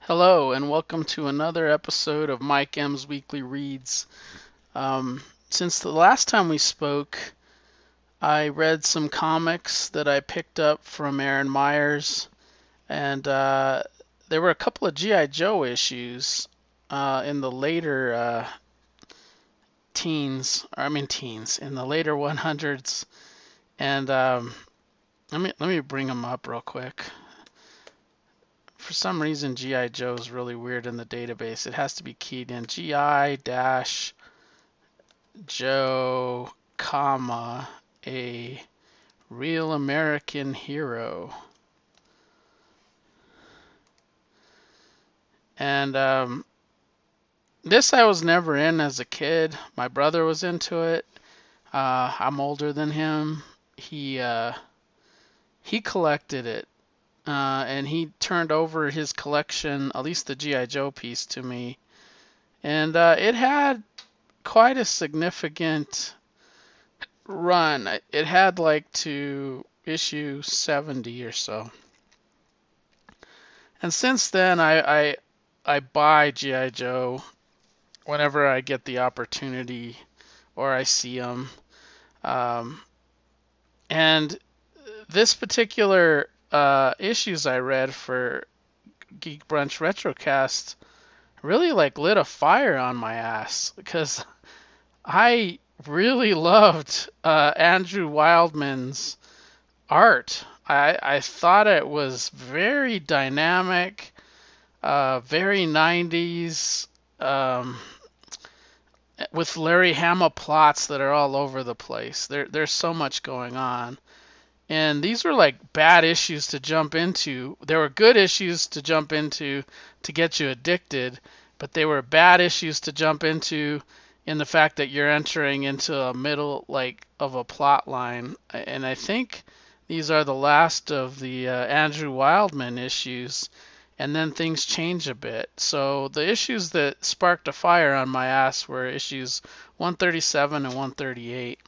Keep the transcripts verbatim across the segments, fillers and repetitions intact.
Hello, and welcome to another episode of Mike M's Weekly Reads. Um, since the last time we spoke, I read some comics that I picked up from Aaron Myers, and uh, there were a couple of G I. Joe issues uh, in the later uh, teens, or I mean teens, in the later one hundreds, and um, let me let me bring them up real quick. For some reason, G I. Joe is really weird in the database. It has to be keyed in G I dash Joe, comma, a real American hero. And um, this I was never in as a kid. My brother was into it. Uh, I'm older than him. He uh, he collected it, uh, and he turned over his collection, at least the G I. Joe piece, to me. And uh, it had quite a significant run. It had like to issue seventy or so. And since then, I I, I buy G I. Joe whenever I get the opportunity or I see them. Um, and this particular uh, issues I read for Geek Brunch Retrocast really like lit a fire on my ass because I really loved uh, Andrew Wildman's art. I, I thought it was very dynamic, uh, very nineties, um, with Larry Hama plots that are all over the place. There, there's so much going on. And these were like bad issues to jump into. There were good issues to jump into to get you addicted, but they were bad issues to jump into in the fact that you're entering into a middle like of a plot line. And I think these are the last of the uh, Andrew Wildman issues, and then things change a bit. So the issues that sparked a fire on my ass were issues one thirty-seven and one thirty-eight.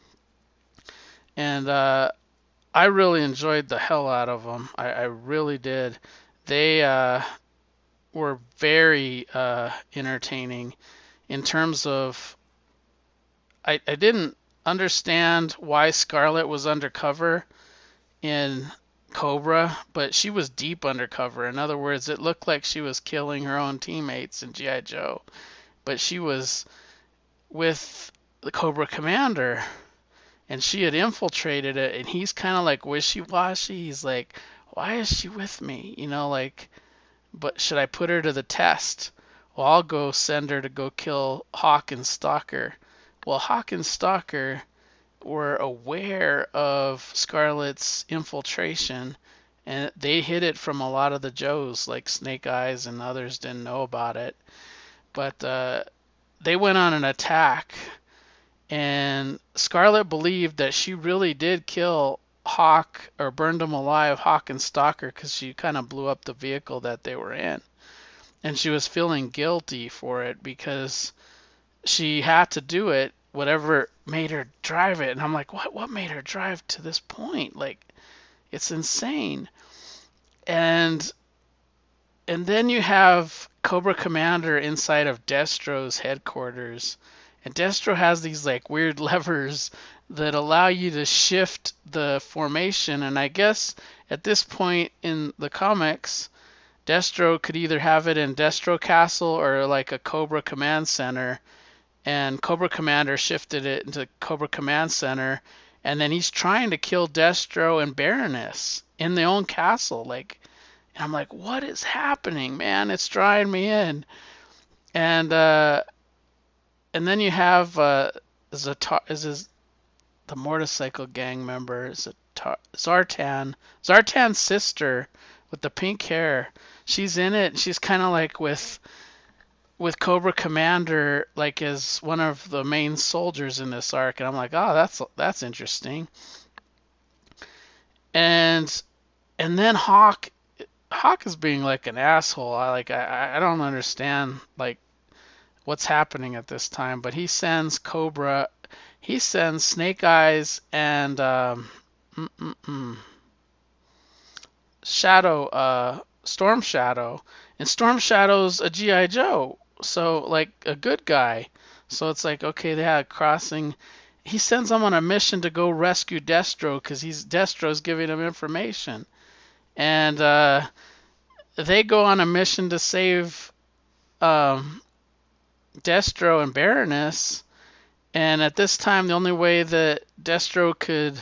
And uh, I really enjoyed the hell out of them. I, I really did. They uh, were very uh, entertaining in terms of I, I didn't understand why Scarlet was undercover in Cobra, but she was deep undercover. In other words, it looked like she was killing her own teammates in G I. Joe, but she was with the Cobra Commander, and she had infiltrated it, and he's kind of like wishy-washy. He's like, why is she with me? You know, like, but should I put her to the test? Well, I'll go send her to go kill Hawk and Stalker. Well, Hawk and Stalker were aware of Scarlet's infiltration, and they hid it from a lot of the Joes, like Snake Eyes and others didn't know about it. But uh, they went on an attack, and Scarlet believed that she really did kill Hawk or burned them alive, Hawk and Stalker, because she kind of blew up the vehicle that they were in. And she was feeling guilty for it because she had to do it, whatever made her drive it. And I'm like, what what made her drive to this point? Like, it's insane. And and then you have Cobra Commander inside of Destro's headquarters. And Destro has these like weird levers that allow you to shift the formation. And I guess at this point in the comics, Destro could either have it in Destro Castle or like a Cobra Command Center. And Cobra Commander shifted it into Cobra Command Center. And then he's trying to kill Destro and Baroness in their own castle. Like, and I'm like, what is happening, man? It's drawing me in. And uh, and then you have uh, Zatar, is his, the motorcycle gang member, Zatar, Zartan, Zartan's sister with the pink hair. She's in it. She's kind of like with with Cobra Commander, like as one of the main soldiers in this arc. And I'm like, oh, that's that's interesting. And and then Hawk, Hawk is being like an asshole. I like I I don't understand like what's happening at this time, but he sends Cobra, he sends Snake Eyes and um, mm-mm-mm, Shadow uh, Storm Shadow, and Storm Shadow's a G I. Joe, so like a good guy. So it's like, okay, they had a crossing. He sends them on a mission to go rescue Destro because he's Destro's giving him information, and uh, they go on a mission to save um, Destro and Baroness. And at this time, the only way that Destro could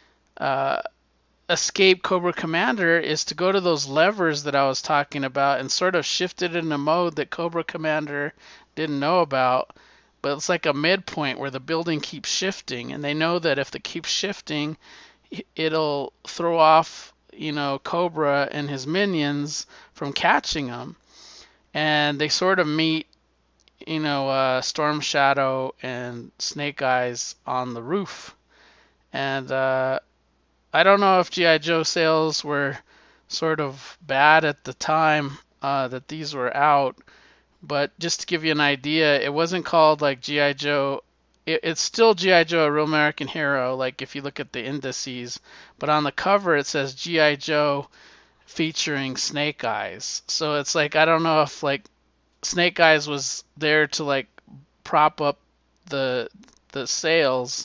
uh, escape Cobra Commander is to go to those levers that I was talking about and sort of shift it in a mode that Cobra Commander didn't know about. But it's like a midpoint where the building keeps shifting, and they know that if it keeps shifting, it'll throw off, you know, Cobra and his minions from catching them. And they sort of meet, you know, uh, Storm Shadow and Snake Eyes on the roof. And uh, I don't know if G I. Joe sales were sort of bad at the time uh, that these were out, but just to give you an idea, it wasn't called like G I. Joe. It, it's still G I. Joe, a Real American Hero, like if you look at the indices, but on the cover it says G I. Joe featuring Snake Eyes. So it's like, I don't know if like Snake Eyes was there to like prop up the the sales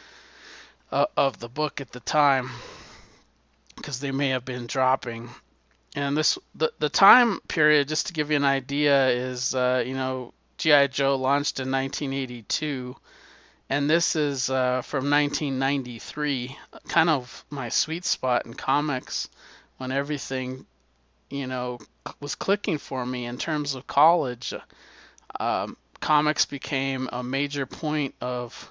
uh, of the book at the time, because they may have been dropping. And this the the time period, just to give you an idea, is uh, you know, G I. Joe launched in nineteen eighty-two, and this is uh, from nineteen ninety-three, kind of my sweet spot in comics, when everything, you know, was clicking for me in terms of college. Um, comics became a major point of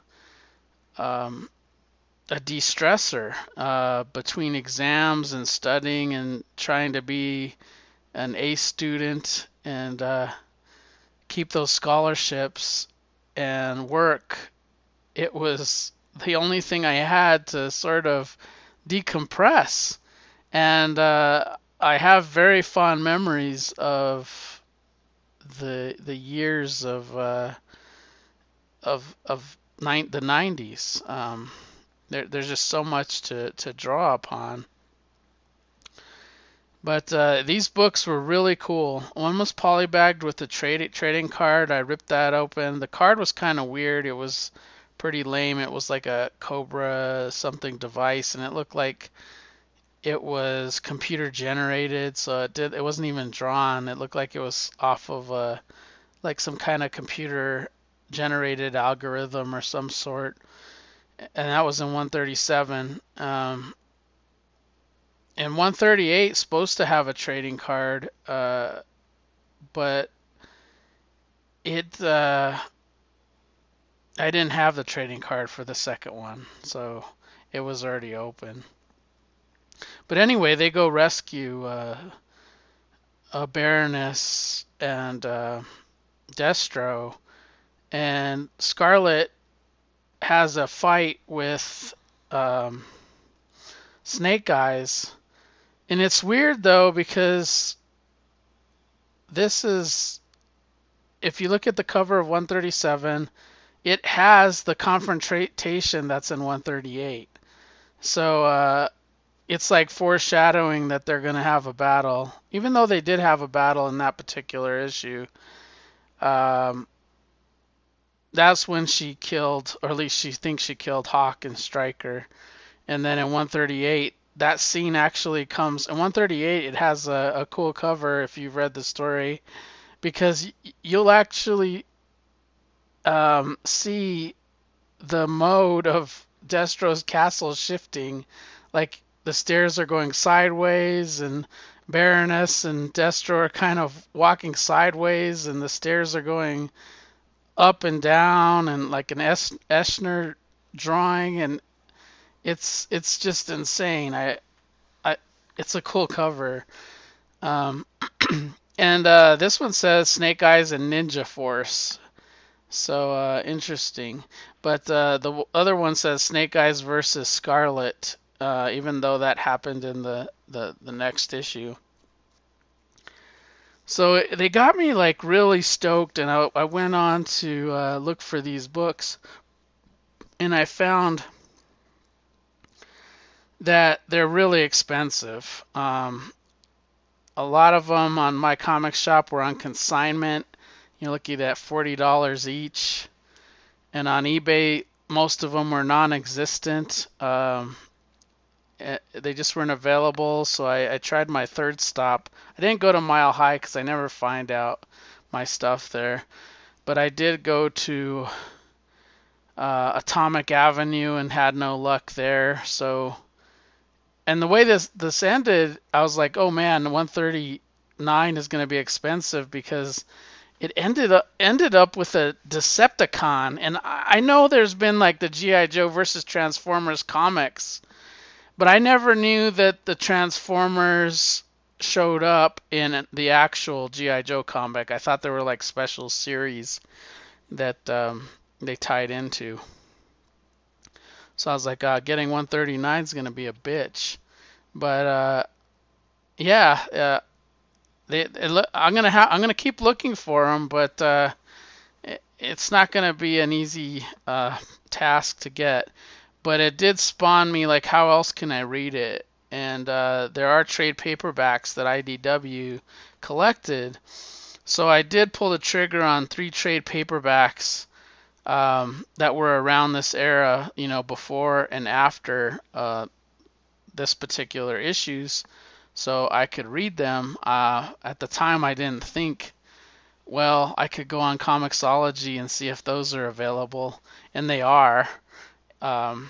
um, a de-stressor uh, between exams and studying and trying to be an A student and uh, keep those scholarships and work. It was the only thing I had to sort of decompress. And uh, I have very fond memories of the the years of uh, of of nine, the nineties. Um, there, there's just so much to, to draw upon. But uh, these books were really cool. One was polybagged with a trade, trading card. I ripped that open. The card was kind of weird. It was pretty lame. It was like a Cobra something device, and it looked like it was computer generated, so it did it wasn't even drawn. It looked like it was off of a like some kind of computer generated algorithm or some sort. And that was in one thirty-seven. Um, and one thirty-eight is supposed to have a trading card, uh, but it uh, I didn't have the trading card for the second one, so it was already open. But anyway, they go rescue uh, a Baroness and uh, Destro, and Scarlet has a fight with um, Snake Eyes. And it's weird though, because this is, if you look at the cover of one thirty-seven, it has the confrontation that's in one thirty-eight. So uh, it's like foreshadowing that they're going to have a battle, even though they did have a battle in that particular issue. Um, that's when she killed, or at least she thinks she killed, Hawk and Stryker. And then in one thirty-eight, that scene actually comes. In one thirty-eight, it has a, a cool cover if you've read the story, because you'll actually um, see the mode of Destro's castle shifting. Like the stairs are going sideways, and Baroness and Destro are kind of walking sideways, and the stairs are going up and down, and like an es- Eisner drawing, and it's it's just insane. I, I it's a cool cover. Um, and uh, this one says Snake Eyes and Ninja Force. So uh, interesting. But uh, the other one says Snake Eyes versus Scarlet, uh, even though that happened in the, the, the next issue. So they got me like really stoked, and I, I went on to uh, look for these books, and I found that they're really expensive. Um, a lot of them on my comic shop were on consignment. You're looking at forty dollars each. And on eBay, most of them were non-existent. Um, eh, they just weren't available, so I, I tried my third stop. I didn't go to Mile High because I never find out my stuff there. But I did go to uh, Atomic Avenue and had no luck there. So, and the way this this ended, I was like, oh man, one thirty-nine is going to be expensive because it ended up ended up with a Decepticon, and I know there's been like the G I. Joe versus Transformers comics, but I never knew that the Transformers showed up in the actual G I. Joe comic. I thought they were like special series that um, they tied into. So I was like, uh, getting one thirty-nine is gonna be a bitch, but uh, yeah. Uh, They, it, I'm gonna ha- I'm gonna keep looking for them, but uh, it, it's not gonna be an easy uh, task to get. But it did spawn me like, how else can I read it? And uh, there are trade paperbacks that I D W collected, so I did pull the trigger on three trade paperbacks um, that were around this era, you know, before and after uh, this particular issues, so I could read them. Uh, at the time, I didn't think, well, I could go on Comixology and see if those are available, and they are. Um,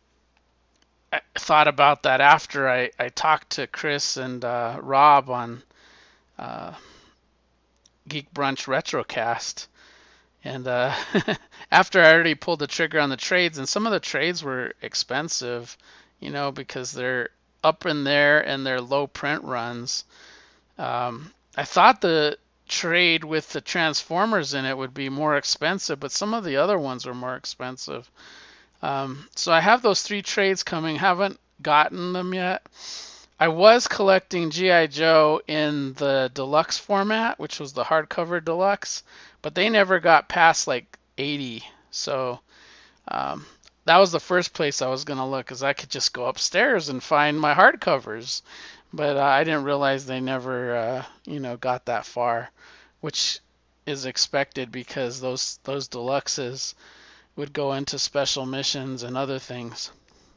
I thought about that after I, I talked to Chris and uh, Rob on uh, Geek Brunch Retrocast, and uh, after I already pulled the trigger on the trades, and some of the trades were expensive, you know, because they're up in there and they're low print runs. Um, I thought the trade with the Transformers in it would be more expensive, but some of the other ones were more expensive. Um, so I have those three trades coming, haven't gotten them yet. I was collecting G I. Joe in the deluxe format, which was the hardcover deluxe, but they never got past like eighty. So um, that was the first place I was going to look, because I could just go upstairs and find my hardcovers. But uh, I didn't realize they never, uh, you know, got that far, which is expected because those those deluxes would go into special missions and other things.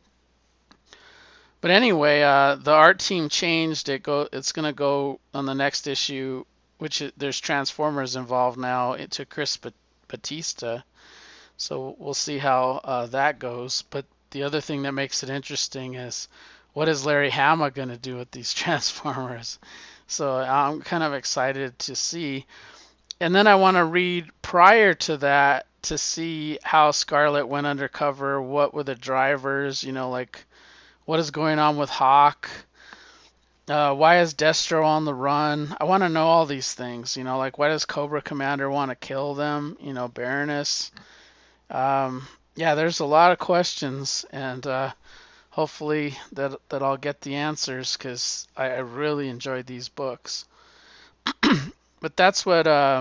But anyway, uh, the art team changed. It go. It's going to go on the next issue, which it, there's Transformers involved now, to Chris Batista. So we'll see how uh, that goes. But the other thing that makes it interesting is, what is Larry Hama going to do with these Transformers? So I'm kind of excited to see. And then I want to read prior to that to see how Scarlet went undercover. What were the drivers? You know, like, what is going on with Hawk? Uh, why is Destro on the run? I want to know all these things. You know, like, why does Cobra Commander want to kill them? You know, Baroness. Um, yeah, there's a lot of questions, and uh, hopefully that that I'll get the answers, because I, I really enjoyed these books. But that's what uh,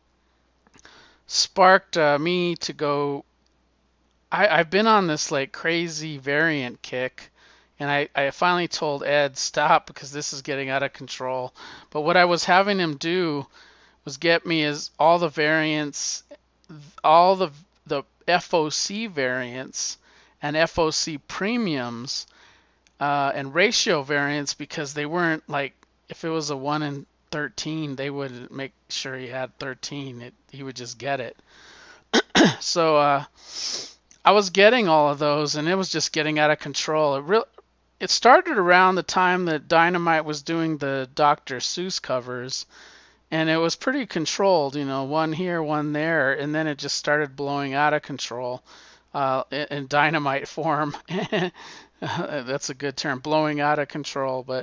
sparked uh, me to go. I, I've been on this like crazy variant kick, and I, I finally told Ed, stop, because this is getting out of control. But what I was having him do was get me is all the variants, all the the F O C variants and F O C premiums uh, and ratio variants, because they weren't like, if it was a one in thirteen, they would make sure he had thirteen. It, he would just get it. So uh, I was getting all of those, and it was just getting out of control. It real it started around the time that Dynamite was doing the Doctor Seuss covers, and it was pretty controlled, you know, one here, one there, and then it just started blowing out of control uh, in Dynamite form. That's a good term, blowing out of control. But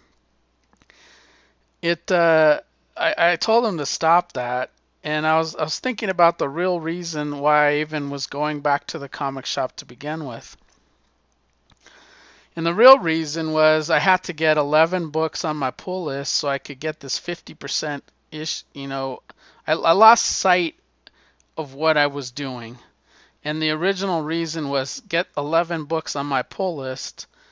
it, uh, I, I told him to stop that, and I was I was thinking about the real reason why I even was going back to the comic shop to begin with. And the real reason was I had to get eleven books on my pull list so I could get this fifty percent ish, you know, I, I lost sight of what I was doing. And the original reason was get eleven books on my pull list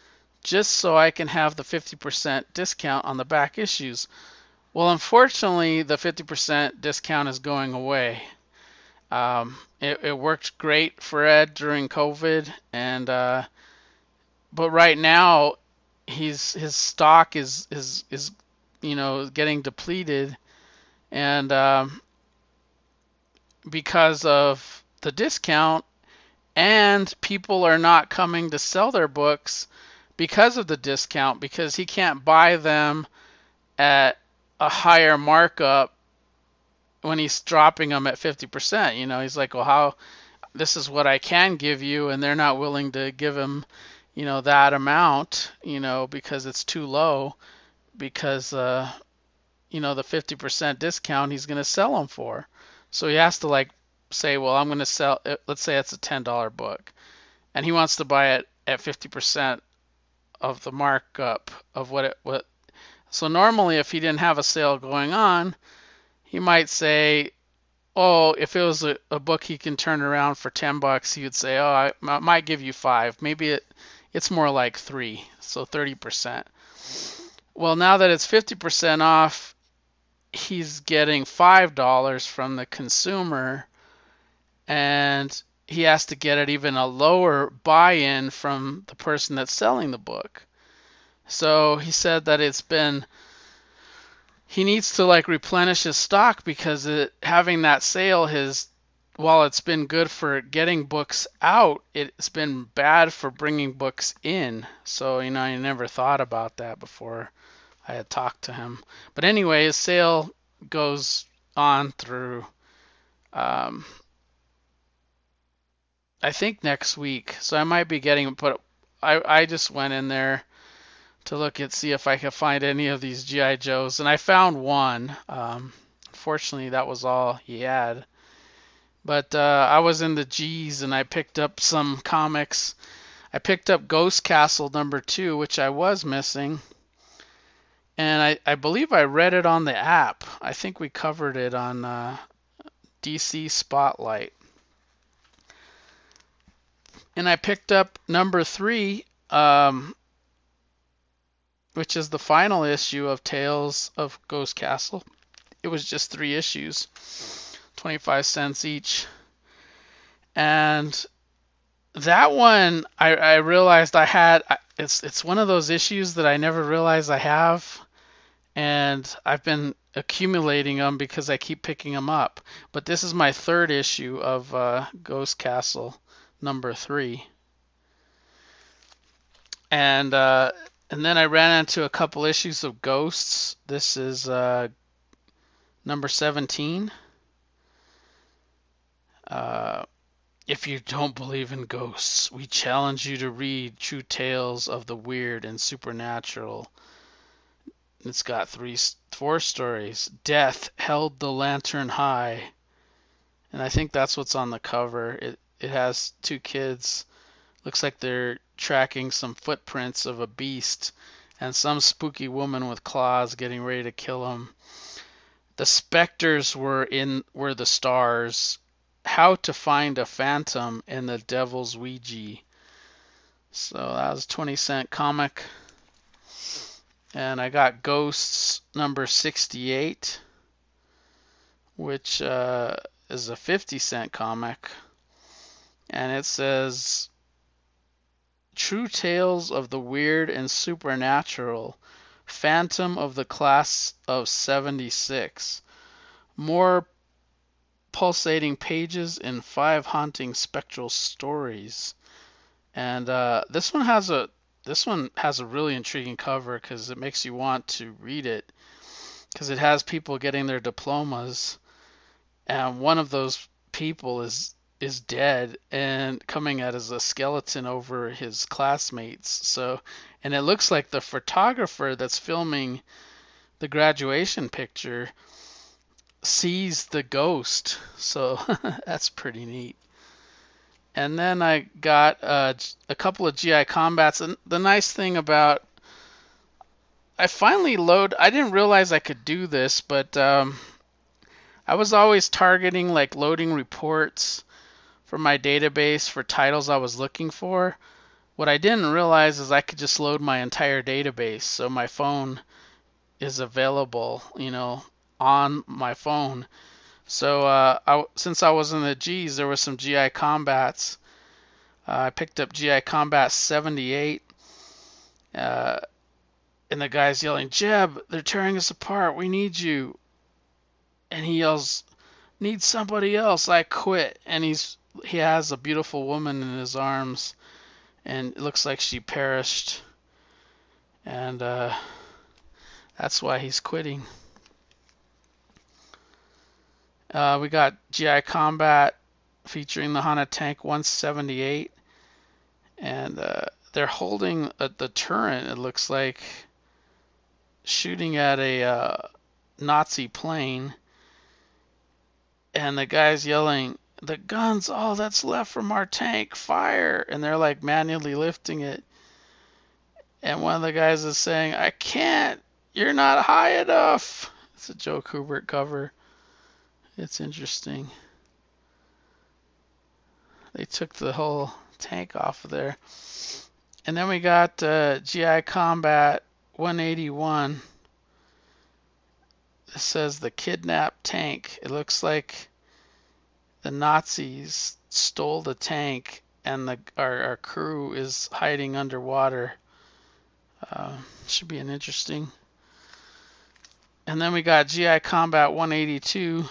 just so I can have the fifty percent discount on the back issues. Well, unfortunately, the fifty percent discount is going away. Um, it, it worked great for Ed during COVID, and uh, but right now, he's his stock is is is you know getting depleted, and um, because of the discount, and people are not coming to sell their books because of the discount, because he can't buy them at a higher markup when he's dropping them at fifty percent. You know, he's like, well, how, this is what I can give you, and they're not willing to give him, you know, that amount, you know, because it's too low, because, uh, you know, the fifty percent discount he's going to sell them for. So he has to like say, well, I'm going to sell, let's say it's a ten dollar book, and he wants to buy it at fifty percent of the markup of what it, what, so normally if he didn't have a sale going on, he might say, oh, if it was a, a book he can turn around for ten bucks, he would say, oh, I, I might give you five. Maybe it, it's more like three, so thirty percent. Well, now that it's fifty percent off, he's getting five dollars from the consumer, and he has to get it even a lower buy-in from the person that's selling the book. So he said that it's been, he needs to like replenish his stock, because it, having that sale has, while it's been good for getting books out, it's been bad for bringing books in. So, you know, I never thought about that before I had talked to him. But anyway, his sale goes on through, um, I think next week. So I might be getting, but I, I just went in there to look and see if I could find any of these G I. Joes, and I found one. Um, unfortunately, that was all he had. But uh, I was in the G's, and I picked up some comics. I picked up Ghost Castle number two, which I was missing. And I, I believe I read it on the app. I think we covered it on uh, D C Spotlight. And I picked up number three, um, which is the final issue of Tales of Ghost Castle. It was just three issues, twenty-five cents each. And that one, I, I realized I had, it's it's one of those issues that I never realized I have. And I've been accumulating them because I keep picking them up. But this is my third issue of uh, Ghost Castle number three. And uh, and then I ran into a couple issues of Ghosts. This is uh, number seventeen. Uh, if you don't believe in ghosts, we challenge you to read True Tales of the Weird and Supernatural. It's got three, four stories. Death held the lantern high, and I think that's what's on the cover. It it has two kids. Looks like they're tracking some footprints of a beast, and some spooky woman with claws getting ready to kill him. The specters were in were the stars. How to find a phantom in the devil's Ouija. So that was a twenty cent comic. And I got Ghosts number sixty-eight, which uh, is a fifty cent comic. And it says, True Tales of the Weird and Supernatural, Phantom of the Class of seventy-six. More pulsating pages in five haunting spectral stories. And uh, this one has a This one has a really intriguing cover because it makes you want to read it, because it has people getting their diplomas, and one of those people is is dead and coming out as a skeleton over his classmates. So, and it looks like the photographer that's filming the graduation picture sees the ghost. So that's pretty neat. And then I got uh, a couple of G I Combats. And the nice thing about, I finally load, I didn't realize I could do this, but um, I was always targeting like loading reports for my database for titles I was looking for. what I didn't realize is I could just load my entire database, so my phone is available, you know, on my phone. So uh, I, since I was in the G's, there was some G I Combats. Uh, I picked up G I Combat seventy-eight, uh, and the guy's yelling, "Jeb, they're tearing us apart. We need you." And he yells, "Need somebody else. I quit." And he's he has a beautiful woman in his arms, and it looks like she perished. And uh, that's why he's quitting. Uh, we got G I Combat featuring the Honda Tank one seventy-eight, and uh, they're holding a, the turret, it looks like, shooting at a uh, Nazi plane, and the guy's yelling, "The gun's all that's left from our tank, fire!" And they're like manually lifting it, and one of the guys is saying, "I can't, you're not high enough." It's a Joe Kubert cover. It's interesting. They took the whole tank off of there. And then we got uh, G I Combat one eighty-one. It says the kidnapped tank. It looks like the Nazis stole the tank, and the our, our crew is hiding underwater. Uh, should be an interesting. And then we got G I Combat one eighty-two.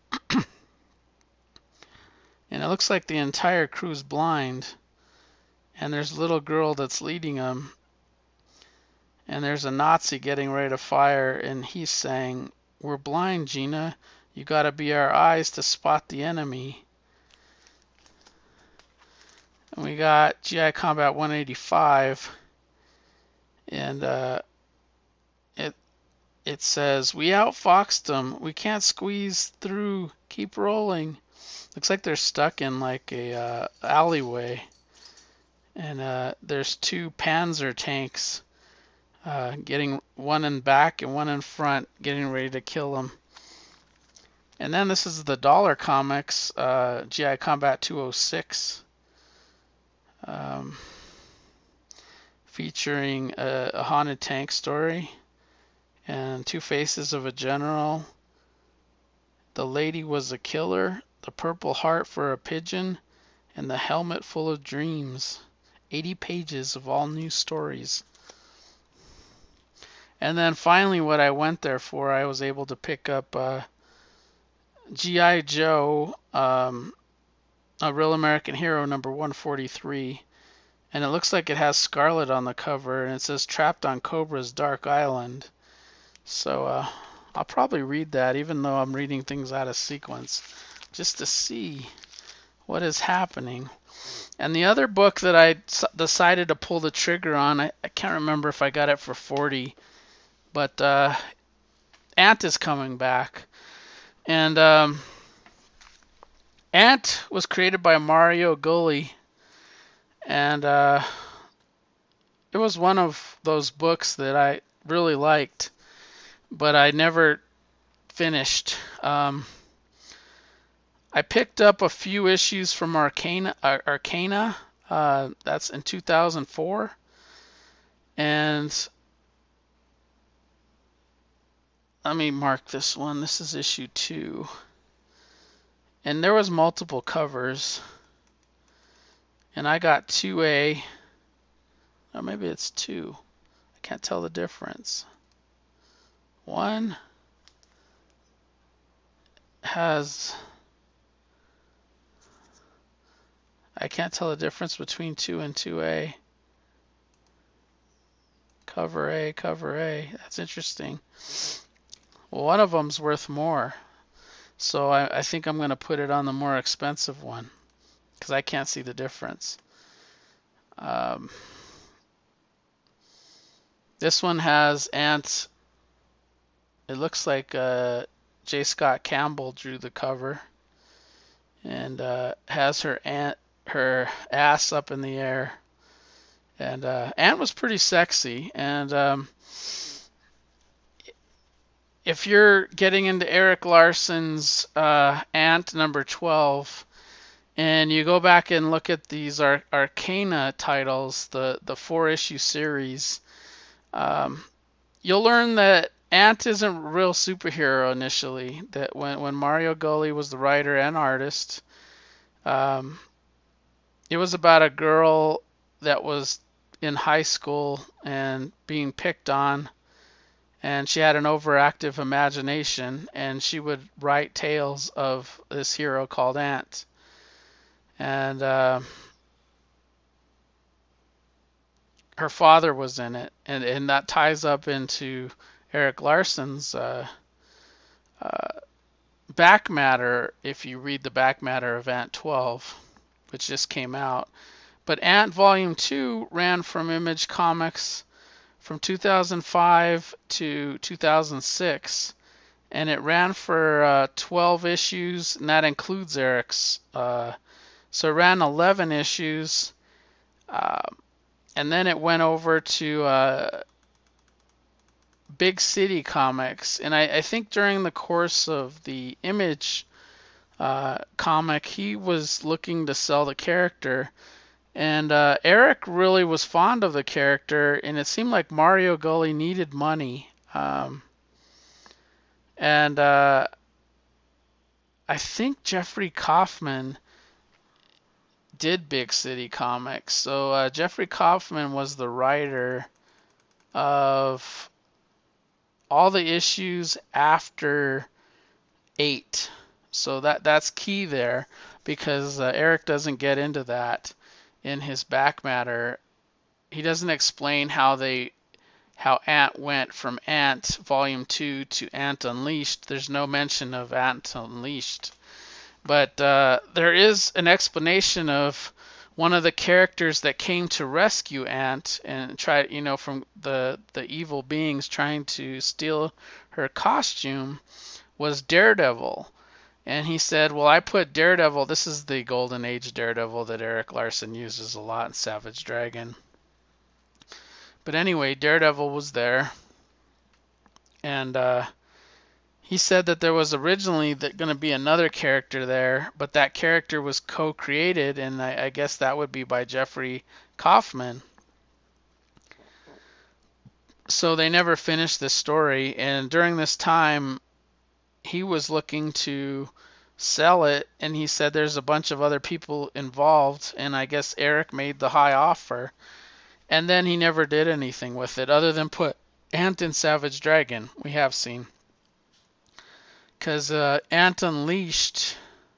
And it looks like the entire crew's blind. And there's a little girl that's leading them. And there's a Nazi getting ready to fire, and he's saying, "We're blind, Gina. You gotta be our eyes to spot the enemy." And we got G I Combat one eighty-five. And uh, it it says, "We outfoxed them. We can't squeeze through. Keep rolling." Looks like they're stuck in like a uh, alleyway, and uh, there's two Panzer tanks, uh, getting one in back and one in front, getting ready to kill them. And then this is the Dollar Comics, uh, G I Combat two oh six, um, featuring a, a haunted tank story and two faces of a general. The lady was a killer. The purple heart for a pigeon, and the helmet full of dreams. eighty pages of all new stories. And then finally, what I went there for, I was able to pick up uh, G I Joe, um, A Real American Hero, number one forty-three. And it looks like it has Scarlet on the cover, and it says "Trapped on Cobra's Dark Island." So uh, I'll probably read that, even though I'm reading things out of sequence, just to see what is happening. And the other book that I decided to pull the trigger on, I, I can't remember if I got it for forty, but uh, Ant is coming back. And um, Ant was created by Mario Gulli, and uh, it was one of those books that I really liked, but I never finished. Um, I picked up a few issues from Arcana, Arcana. Uh, that's in two thousand four, and let me mark this one. This is issue two, and there was multiple covers, and I got two A, or maybe it's two. I can't tell the difference. One has, I can't tell the difference between two and two A. Cover A, cover A. That's interesting. Well, one of them's worth more, so I, I think I'm going to put it on the more expensive one because I can't see the difference. Um, this one has Ant. It looks like uh, J. Scott Campbell drew the cover, and uh, has her ant, her ass up in the air. And uh, Ant was pretty sexy. And um, if you're getting into Erik Larsen's uh, Ant number twelve, And you go back and look at these Ar- Arcana titles, the the four issue series. Um, you'll learn that Ant isn't a real superhero initially. That when when Mario Gully was the writer and artist, um, it was about a girl that was in high school and being picked on, and she had an overactive imagination, and she would write tales of this hero called Ant. And uh, her father was in it, and and that ties up into Erik Larsen's uh, uh, back matter. If you read the back matter of Ant twelve, which just came out, but Ant Volume two ran from Image Comics from two thousand five to two thousand six, and it ran for uh, twelve issues, and that includes Erik's. Uh, so it ran eleven issues, uh, and then it went over to uh, Big City Comics, and I, I think during the course of the Image uh, comic, he was looking to sell the character, and uh, Erik really was fond of the character, and it seemed like Mario Gully needed money, um, and uh, I think Jeffrey Kaufman did Big City Comics. So uh, Jeffrey Kaufman was the writer of all the issues after eight. So that that's key there because uh, Erik doesn't get into that in his back matter. He doesn't explain how they how Ant went from Ant Volume two to Ant Unleashed. There's no mention of Ant Unleashed. But uh, there is an explanation of one of the characters that came to rescue Ant and try, you know, from the the evil beings trying to steal her costume was Daredevil. And he said, well, I put Daredevil, this is the Golden Age Daredevil that Erik Larsen uses a lot in Savage Dragon. But anyway, Daredevil was there. And uh, he said that there was originally going to be another character there, but that character was co-created, and I, I guess that would be by Jeffrey Kaufman. So they never finished this story, and during this time, he was looking to sell it, and he said there's a bunch of other people involved, and I guess Erik made the high offer, and then he never did anything with it other than put Ant in Savage Dragon. We have seen. Because uh, Ant Unleashed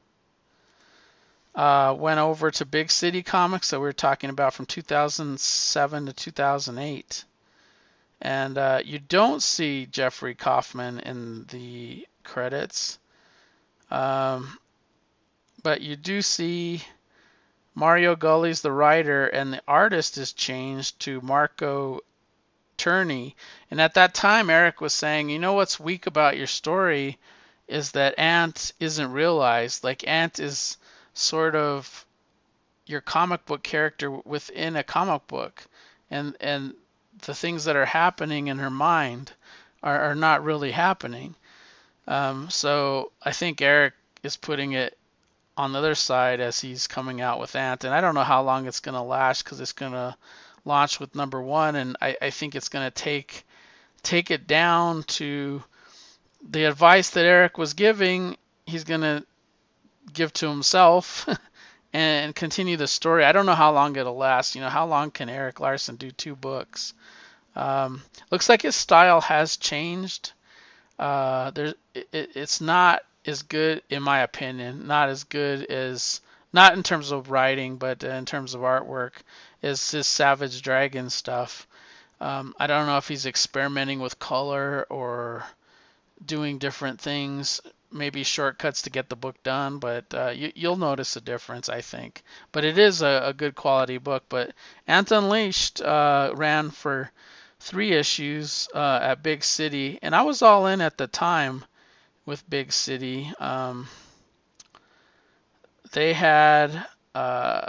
uh, went over to Big City Comics that we were talking about from two thousand seven to two thousand eight. And uh, you don't see Jeffrey Kaufman in the credits. Um, but you do see Mario Gully's the writer, and the artist is changed to Marco Turney. And at that time, Erik was saying, you know what's weak about your story is that Ant isn't realized. Like, Ant is sort of your comic book character within a comic book, and and the things that are happening in her mind are, are not really happening. Um, so I think Erik is putting it on the other side as he's coming out with Ant, and I don't know how long it's going to last because it's going to launch with number one, and I, I think it's going to take take it down to the advice that Erik was giving. He's going to give to himself and continue the story. I don't know how long it'll last. You know, how long can Erik Larsen do two books? Um, looks like his style has changed. Uh, there, it, it's not as good, in my opinion, not as good as, not in terms of writing, but in terms of artwork, as his Savage Dragon stuff. Um, I don't know if he's experimenting with color or doing different things, maybe shortcuts to get the book done, but uh, you, you'll notice a difference, I think. But it is a, a good quality book. But Ant Unleashed uh, ran for three issues uh, at Big City, and I was all in at the time with Big City. Um, they had uh,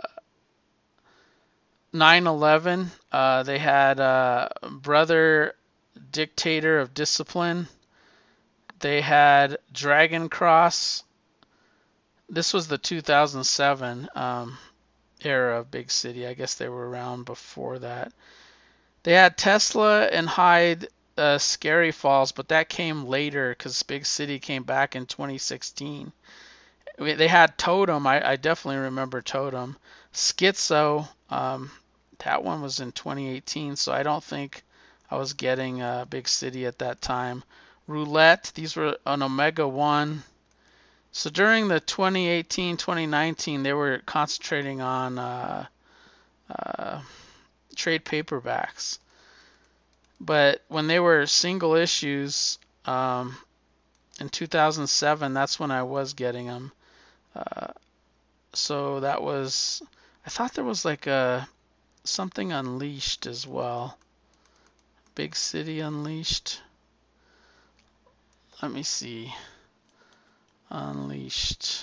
nine eleven. Uh, they had uh, Brother Dictator of Discipline. They had Dragon Cross. this was the two thousand seven um, era of Big City. I guess they were around before that. They had Tesla and Hyde uh, Scary Falls, but that came later because Big City came back in twenty sixteen. They had Totem. I, I definitely remember Totem. Schizo, um, that one was in twenty eighteen, so I don't think I was getting uh, Big City at that time. Roulette, these were on Omega one. So during the twenty eighteen, twenty nineteen, they were concentrating on uh, uh, trade paperbacks. But when they were single issues um, in two thousand seven, that's when I was getting them. Uh, so that was, I thought there was like a something Unleashed as well. Big City Unleashed. Let me see. Unleashed.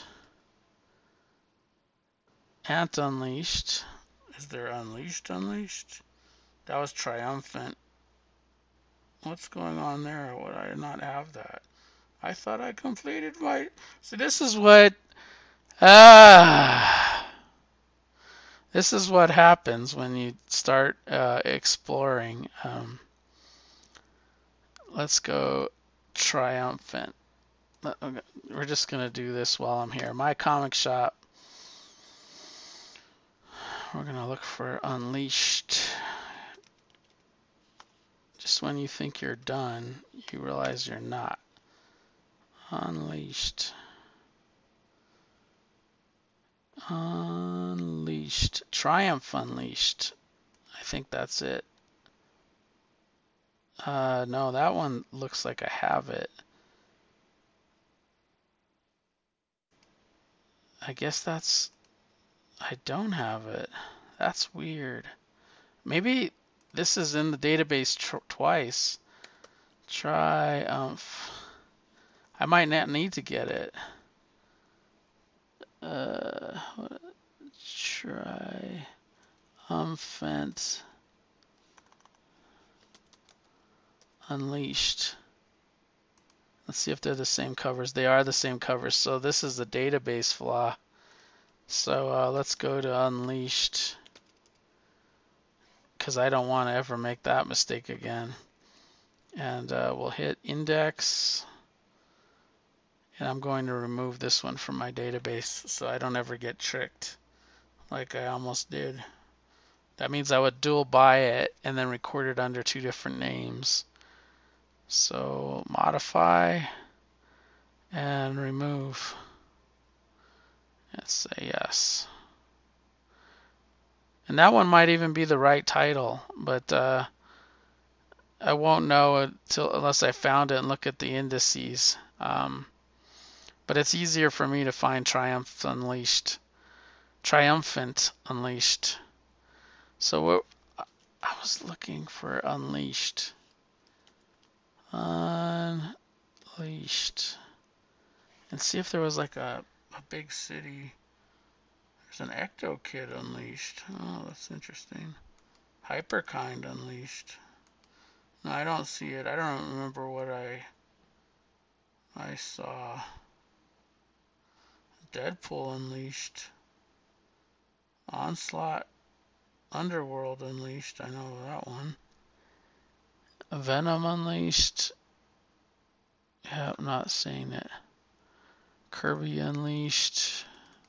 Ant Unleashed. Is there Unleashed Unleashed? That was Triumphant. What's going on there? Would I not have that? I thought I completed my... So this is what... Ah... This is what happens when you start uh, exploring. Um, let's go Triumphant. We're just going to do this while I'm here. My Comic Shop. We're going to look for Unleashed. Just when you think you're done, you realize you're not. Unleashed. Unleashed. Triumph Unleashed. I think that's it. Uh, no, that one looks like I have it. I guess that's... I don't have it. That's weird. Maybe this is in the database tr twice. Triumph. I might not need to get it. Uh, Triumphant Unleashed. Let's see if they're the same covers. They are the same covers. So this is the database flaw. So uh, let's go to Unleashed, because I don't want to ever make that mistake again. And uh, we'll hit index. And I'm going to remove this one from my database so I don't ever get tricked like I almost did. That means I would dual buy it and then record it under two different names. So modify and remove. Let's say yes. And that one might even be the right title, but uh, I won't know until unless I found it and look at the indices. Um, but it's easier for me to find Triumph Unleashed. Triumphant Unleashed. So I was looking for Unleashed. Unleashed. And see if there was like a, a Big City. There's an Ecto Kid Unleashed. Oh, that's interesting. Hyperkind Unleashed. No, I don't see it. I don't remember what I I saw. Deadpool Unleashed. Onslaught. Underworld Unleashed. I know that one. Venom Unleashed. Yeah, I'm not seeing it. Kirby Unleashed.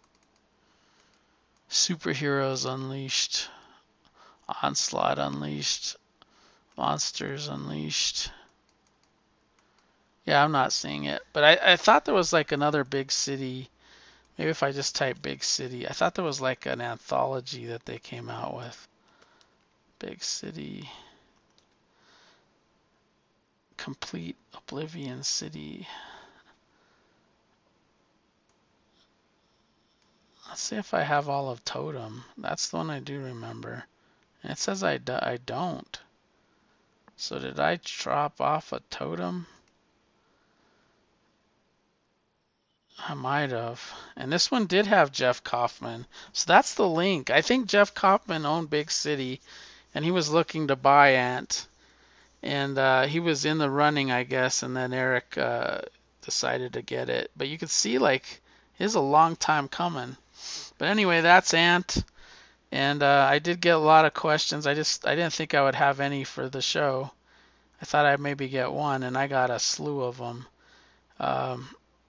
Superheroes Unleashed. Onslaught Unleashed. Monsters Unleashed. Yeah, I'm not seeing it. But I, I thought there was like another Big City. Maybe if I just type Big City. I thought there was like an anthology that they came out with. Big City. Complete Oblivion City. Let's see if I have all of Totem. That's the one I do remember. And it says I, do, I don't. So did I drop off a Totem? I might have. And this one did have Jeff Kaufman. So that's the link. I think Jeff Kaufman owned Big City, and he was looking to buy Ant. And uh, he was in the running, I guess, and then Eric uh, decided to get it. But you could see, like, It is a long time coming. But anyway, that's Ant. And uh, I did get a lot of questions. I just I didn't think I would have any for the show. I thought I'd maybe get one, and I got a slew of them. Um,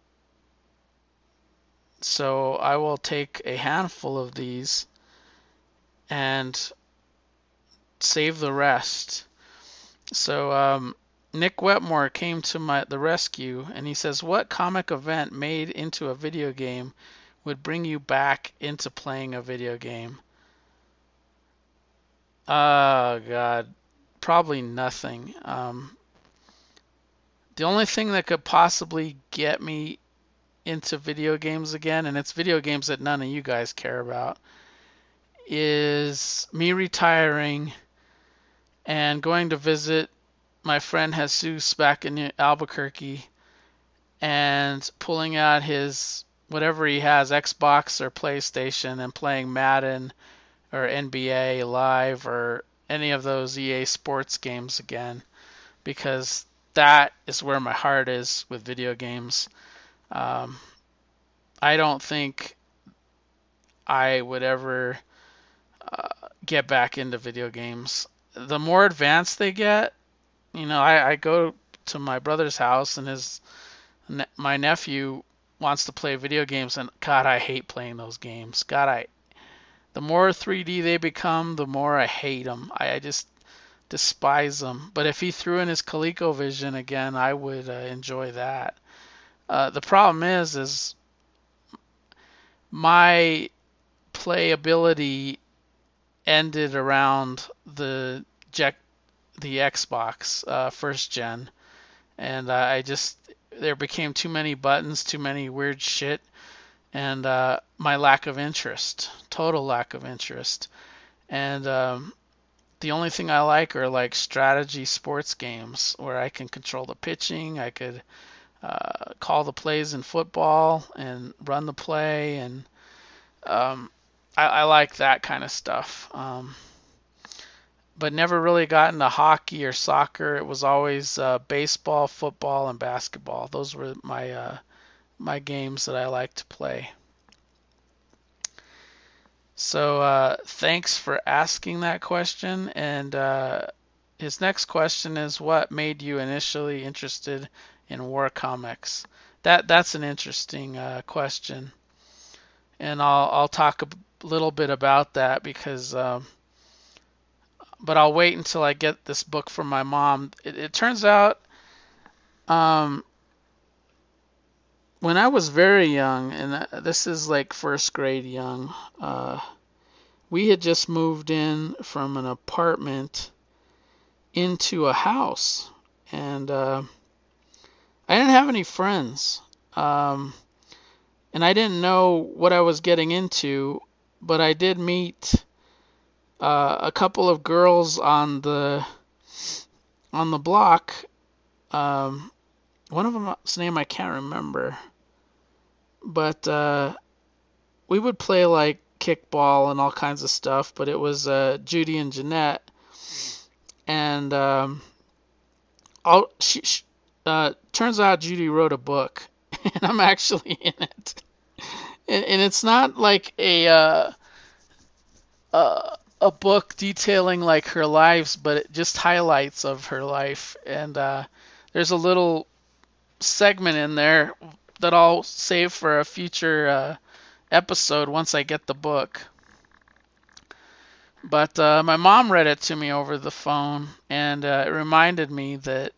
so I will take a handful of these and save the rest. So um, Nick Wetmore came to my the rescue, and he says, "What comic event made into a video game would bring you back into playing a video game?" Oh God, probably nothing. Um, the only thing that could possibly get me into video games again, and it's video games that none of you guys care about, is me retiring and going to visit my friend Jesus back in Albuquerque and pulling out his whatever he has, Xbox or PlayStation, and playing Madden or N B A Live or any of those E A sports games again, because that is where my heart is with video games. Um, I don't think I would ever uh, get back into video games. The more advanced they get, you know, I, I go to my brother's house and his my nephew wants to play video games, and God, I hate playing those games. God, I the more three D they become, the more I hate them. I, I just despise them. But if he threw in his ColecoVision again, I would uh, enjoy that. Uh, the problem is, is my playability ended around the the Xbox uh, first gen, and uh, I just there became too many buttons, too many weird shit, and uh, my lack of interest, total lack of interest, and um, the only thing I like are like strategy sports games where I can control the pitching, I could uh, call the plays in football and run the play, and um, I, I like that kind of stuff. Um, but never really got into hockey or soccer. It was always uh, baseball, football, and basketball. Those were my uh, my games that I like to play. So uh, thanks for asking that question. And uh, his next question is, what made you initially interested in war comics? That that's an interesting uh, question, and I'll I'll talk a little bit about that because. Um, but I'll wait until I get this book from my mom. It, it turns out, um, when I was very young, and this is like first grade young, uh, we had just moved in from an apartment into a house, and uh, I didn't have any friends, um, and I didn't know what I was getting into, but I did meet uh, a couple of girls on the on the block. Um, one of them's name I can't remember, but uh, we would play like kickball and all kinds of stuff. But it was uh, Judy and Jeanette, and um, all she, she uh, turns out Judy wrote a book, and I'm actually in it, and, and it's not like a uh, uh, a book detailing like her lives, but it just highlights of her life, and uh, there's a little segment in there that I'll save for a future uh, episode once I get the book. But uh, my mom read it to me over the phone, and uh, it reminded me that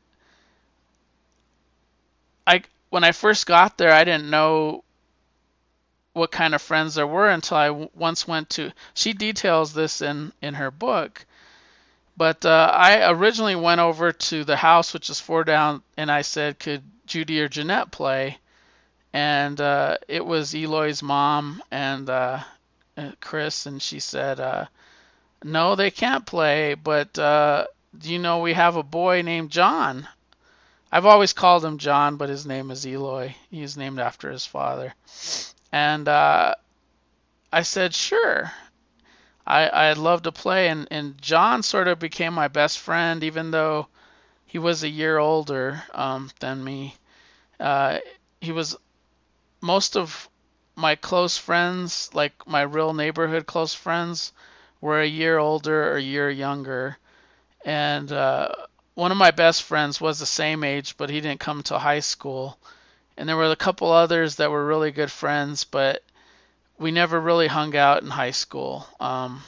I, when I first got there, I didn't know what kind of friends there were until I w- once went to. She details this in in her book, but uh, I originally went over to the house, which is four down, and I said, could Judy or Jeanette play? And uh, it was Eloy's mom and uh, Chris, and she said, uh, no, they can't play, but uh, do you know we have a boy named John? I've always called him John, but his name is Eloy. He's named after his father. And uh, I said, sure. I, I'd love to play. And, and John sort of became my best friend, even though he was a year older um, than me. Uh, he was most of my close friends, like my real neighborhood close friends, were a year older or a year younger. And uh, one of my best friends was the same age, but he didn't come to high school. And there were a couple others that were really good friends, but we never really hung out in high school. Um,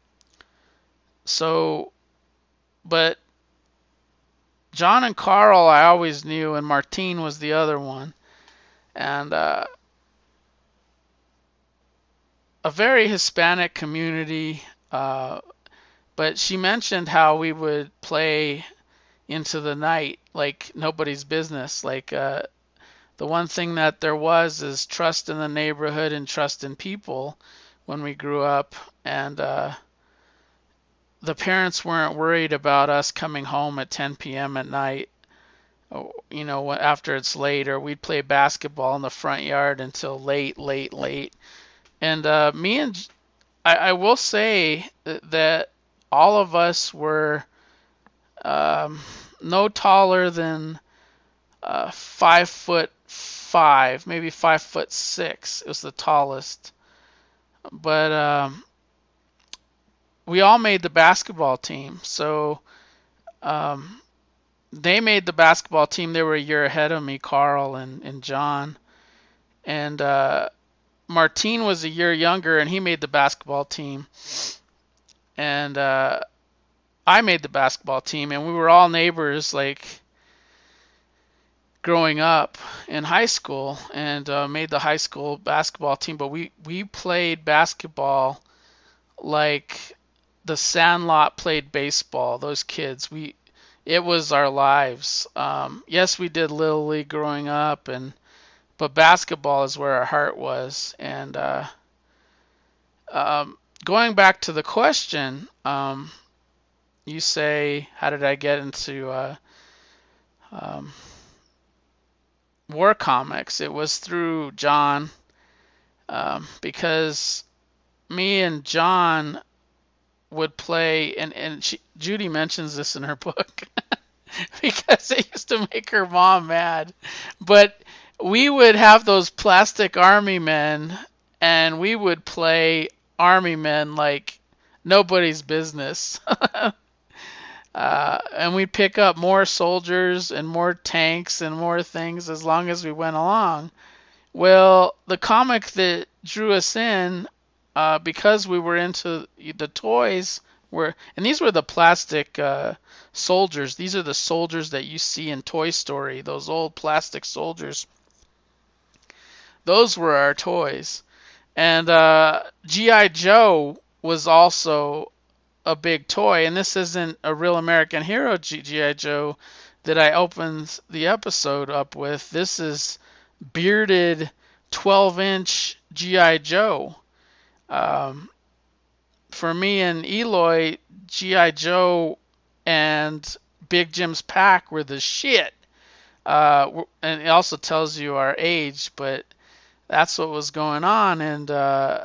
so, but John and Carl I always knew, and Martine was the other one. And uh, a very Hispanic community. Uh, but she mentioned how we would play into the night like nobody's business. Like uh, the one thing that there was is trust in the neighborhood and trust in people when we grew up. And uh, the parents weren't worried about us coming home at ten p.m. at night, you know, after it's late, or we'd play basketball in the front yard until late, late, late. And uh, me and I, I will say that all of us were um, no taller than uh, five foot five, maybe five foot six. It was the tallest. But um, we all made the basketball team. So um, they made the basketball team. They were a year ahead of me, Carl and, and John. And uh, Martine was a year younger, and he made the basketball team. And uh, I made the basketball team, and we were all neighbors, like growing up in high school, and uh, made the high school basketball team. But we, we played basketball like the Sandlot played baseball. Those kids, we it was our lives. Um, yes, we did Little League growing up, and but basketball is where our heart was. And uh, um, going back to the question, um, you say, how did I get into uh, um, war comics? It was through John, um, because me and John would play, and, and she, Judy mentions this in her book, because it used to make her mom mad. But we would have those plastic army men, and we would play army men like nobody's business. Uh, and we'd pick up more soldiers and more tanks and more things as long as we went along. Well, the comic that drew us in, uh, because we were into the toys, were, and these were the plastic uh, soldiers. These are the soldiers that you see in Toy Story, those old plastic soldiers. Those were our toys. And uh, G I. Joe was also a big toy, and this isn't a real American hero G I. Joe that I opened the episode up with. This is bearded twelve inch G I. Joe. Um, for me and Eloy, G I. Joe and Big Jim's Pack were the shit. Uh, and it also tells you our age, but that's what was going on. And uh,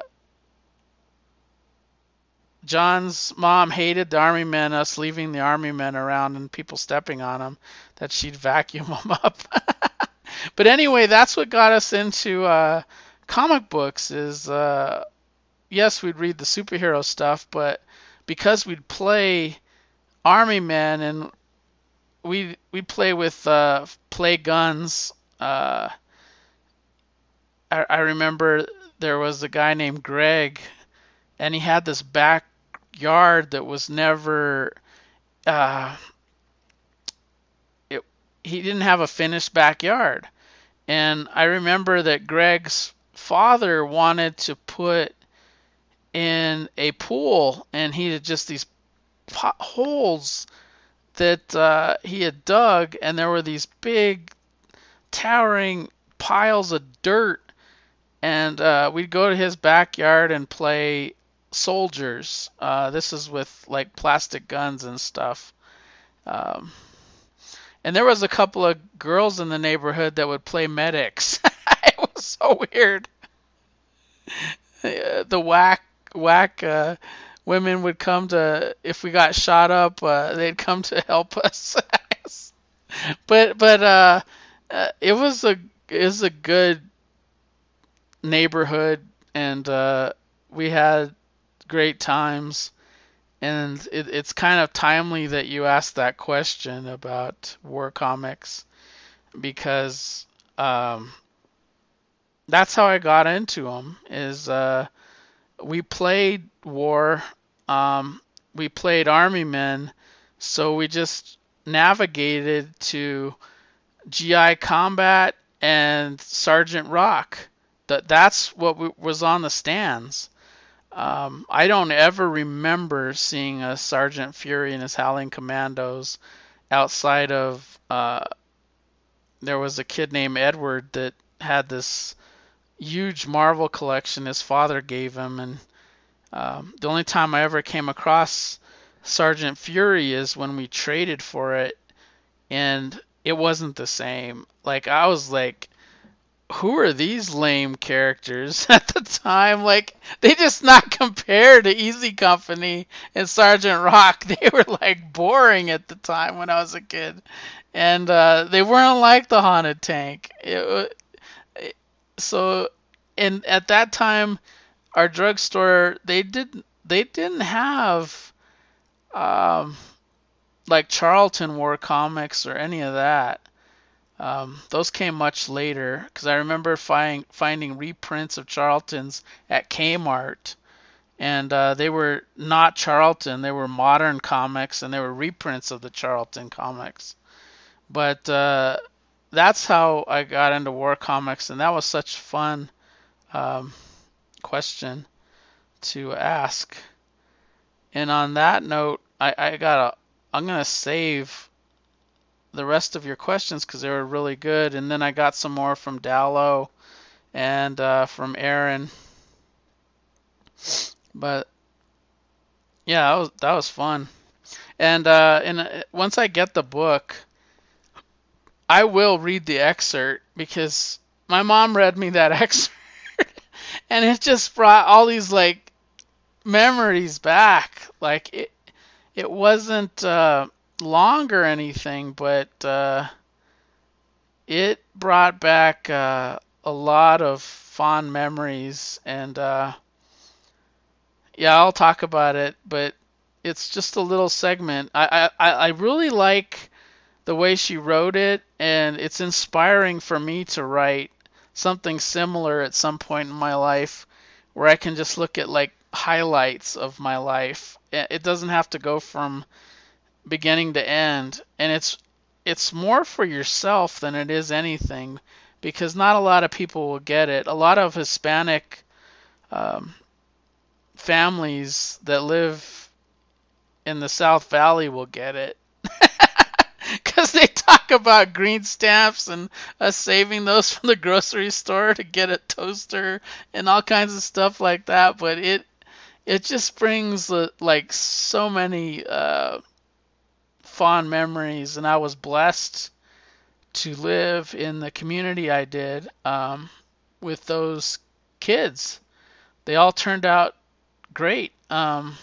John's mom hated the army men, us leaving the army men around and people stepping on them, that she'd vacuum them up. But anyway, that's what got us into uh, comic books is, uh, yes, we'd read the superhero stuff, but because we'd play army men and we'd, we'd play with uh, play guns. Uh, I, I remember there was a guy named Greg, and he had this back yard that was never uh it, he didn't have a finished backyard. And I remember that Greg's father wanted to put in a pool, and he had just these pot holes that uh, he had dug, and there were these big towering piles of dirt, and uh, we'd go to his backyard and play soldiers. Uh, this is with like plastic guns and stuff. Um, and there was a couple of girls in the neighborhood that would play medics. It was so weird. The whack whack uh, women would come to, if we got shot up, uh, they'd come to help us. but but uh, uh, it was a it was a good neighborhood, and uh, we had great times. And it, it's kind of timely that you asked that question about war comics because um, that's how I got into them. Is uh, we played war, um, we played Army Men, so we just navigated to G I Combat and Sergeant Rock. That that's what we, was on the stands. Um, I don't ever remember seeing a Sergeant Fury and his Howling Commandos outside of. Uh, there was a kid named Edward that had this huge Marvel collection his father gave him, and um, the only time I ever came across Sergeant Fury is when we traded for it, and it wasn't the same. Like I was like, who are these lame characters at the time? Like they just not compare to Easy Company and Sergeant Rock. They were like boring at the time when I was a kid, and uh, they weren't like the Haunted Tank. It, it, so, and at that time, our drugstore they didn't they didn't have um, like Charlton War comics or any of that. Um, those came much later because I remember find, finding reprints of Charlton's at Kmart, and uh, they were not Charlton; they were modern comics, and they were reprints of the Charlton comics. But uh, that's how I got into war comics, and that was such fun um, question to ask. And on that note, I, I gotta I'm gonna save the rest of your questions because they were really good. And then I got some more from Dallo and uh, from Aaron. But yeah, that was that was fun. And uh, and uh, once I get the book, I will read the excerpt because my mom read me that excerpt, and it just brought all these like memories back. Like it, it wasn't uh, long or anything, but uh, it brought back uh, a lot of fond memories. And uh, yeah, I'll talk about it, but it's just a little segment. I, I, I really like the way she wrote it, and it's inspiring for me to write something similar at some point in my life where I can just look at like highlights of my life. It doesn't have to go from beginning to end, and it's it's more for yourself than it is anything because not a lot of people will get it. A lot of Hispanic um, families that live in the South Valley will get it because they talk about green stamps and us saving those from the grocery store to get a toaster and all kinds of stuff like that. But it it just brings uh, like so many uh, fond memories, and I was blessed to live in the community I did um, with those kids. They all turned out great. Um,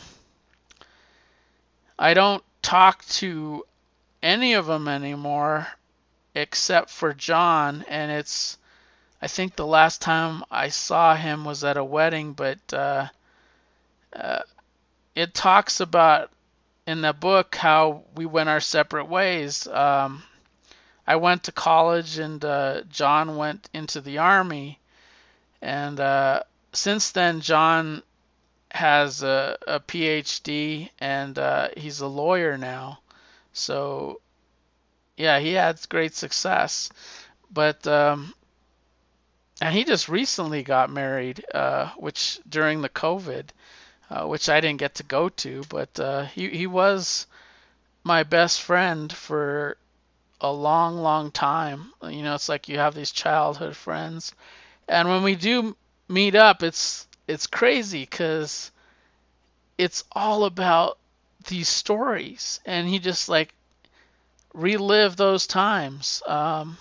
I don't talk to any of them anymore except for John, and it's I think the last time I saw him was at a wedding, but uh, uh, it talks about in the book how we went our separate ways. Um, I went to college, and uh, John went into the Army, and uh, since then John has a, a P H D, and uh, he's a lawyer now. So yeah, he had great success. But um, and he just recently got married, uh, which during the COVID, uh, which I didn't get to go to, but uh, he he was my best friend for a long, long time. You know, it's like you have these childhood friends, and when we do meet up, it's it's crazy because it's all about these stories, and he just like relive those times. Um,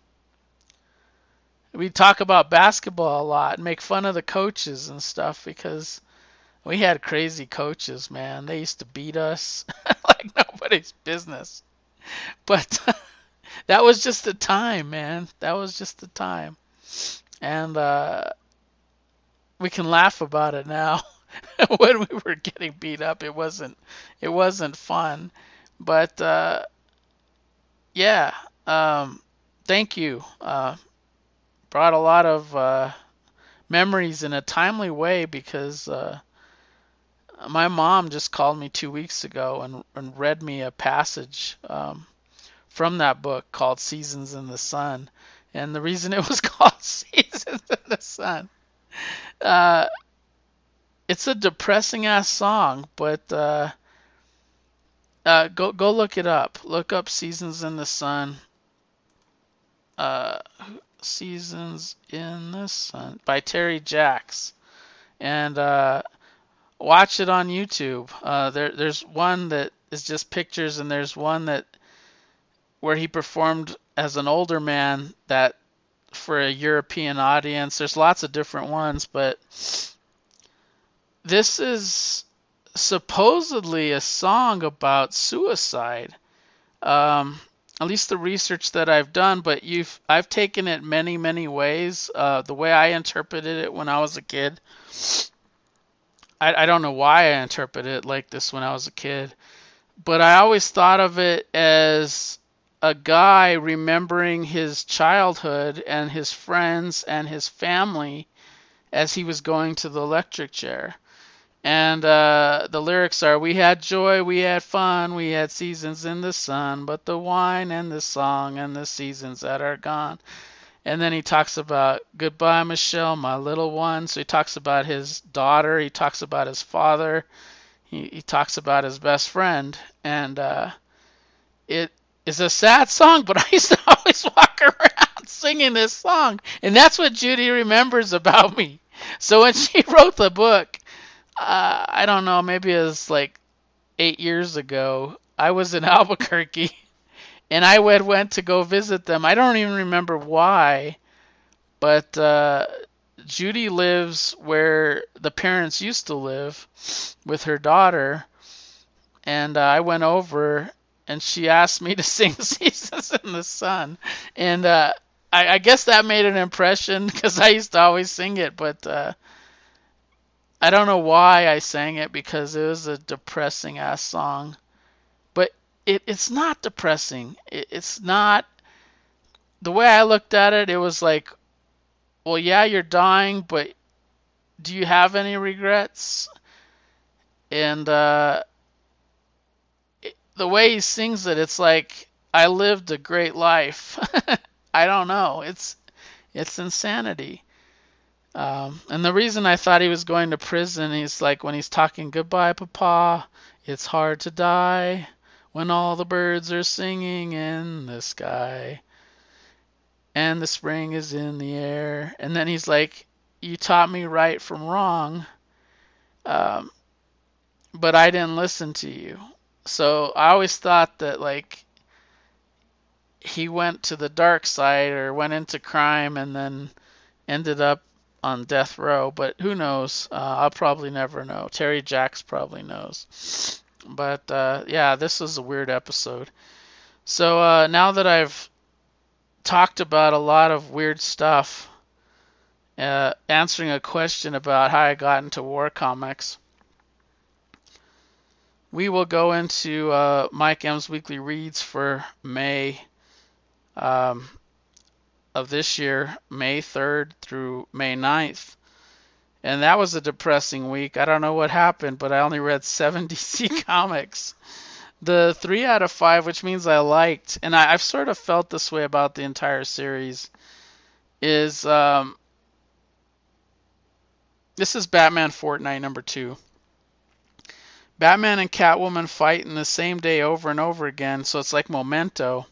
we talk about basketball a lot and make fun of the coaches and stuff because we had crazy coaches, man. They used to beat us like nobody's business. But that was just the time, man. That was just the time. And uh, we can laugh about it now. When we were getting beat up, it wasn't it wasn't fun. But uh, yeah, um, thank you. Uh, brought a lot of uh, memories in a timely way because uh, my mom just called me two weeks ago and, and read me a passage um, from that book called Seasons in the Sun. And the reason it was called Seasons in the Sun, uh, it's a depressing ass song, but uh, uh, go go look it up. Look up Seasons in the Sun. Uh, Seasons in the Sun by Terry Jacks, and uh, watch it on YouTube. Uh, there there's one that is just pictures, and there's one that where he performed as an older man that for a European audience. There's lots of different ones, but this is supposedly a song about suicide. Um, at least the research that I've done, but you've I've taken it many, many ways. Uh, the way I interpreted it when I was a kid, I, I don't know why I interpreted it like this when I was a kid, but I always thought of it as a guy remembering his childhood and his friends and his family as he was going to the electric chair. And uh, the lyrics are, we had joy, we had fun, we had seasons in the sun, but the wine and the song and the seasons that are gone. And then he talks about, goodbye, Michelle, my little one. So he talks about his daughter, he talks about his father, he, he talks about his best friend. And uh, it is a sad song, but I used to always walk around singing this song. And that's what Judy remembers about me. So when she wrote the book, uh, I don't know, maybe it was like eight years ago, I was in Albuquerque and I went, went to go visit them. I don't even remember why, but uh, Judy lives where the parents used to live with her daughter, and uh, I went over and she asked me to sing Seasons in the Sun, and uh, I, I guess that made an impression because I used to always sing it, but uh, I don't know why I sang it because it was a depressing ass song. But it, it's not depressing. It, it's not. The way I looked at it, it was like, well, yeah, you're dying, but do you have any regrets? And uh, it, the way he sings it, it's like, I lived a great life. I don't know. It's it's insanity. Um, and the reason I thought he was going to prison, he's like when he's talking, goodbye, Papa, it's hard to die when all the birds are singing in the sky and the spring is in the air. And then he's like, you taught me right from wrong, um, but I didn't listen to you. So I always thought that like he went to the dark side or went into crime and then ended up on death row, but who knows? Uh, I'll probably never know. Terry Jacks probably knows. But uh, yeah, this was a weird episode. So uh, now that I've talked about a lot of weird stuff, uh, answering a question about how I got into war comics, we will go into uh, Mike M's Weekly Reads for May um, of this year, May third through May ninth. And that was a depressing week. I don't know what happened, but I only read seven D C comics. The three out of five, which means I liked, and I, I've sort of felt this way about the entire series, is um, this is Batman Fortnite number two. Batman and Catwoman fight in the same day over and over again, so it's like Memento.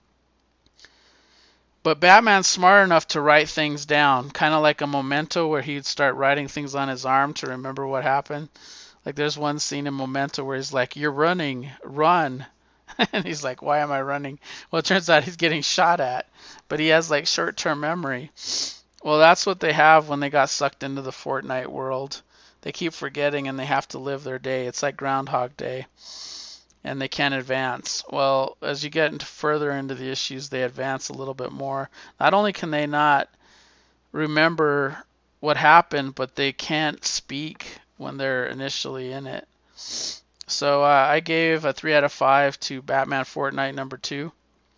But Batman's smart enough to write things down, kind of like a Memento where he'd start writing things on his arm to remember what happened. Like there's one scene in Memento where he's like, you're running, run. And he's like, why am I running? Well, it turns out he's getting shot at. But he has like short-term memory. Well, that's what they have when they got sucked into the Fortnite world. They keep forgetting and they have to live their day. It's like Groundhog Day. And they can't advance. Well, as you get into further into the issues, they advance a little bit more. Not only can they not remember what happened, but they can't speak when they're initially in it. So uh, I gave a three out of five to Batman Fortnite number two.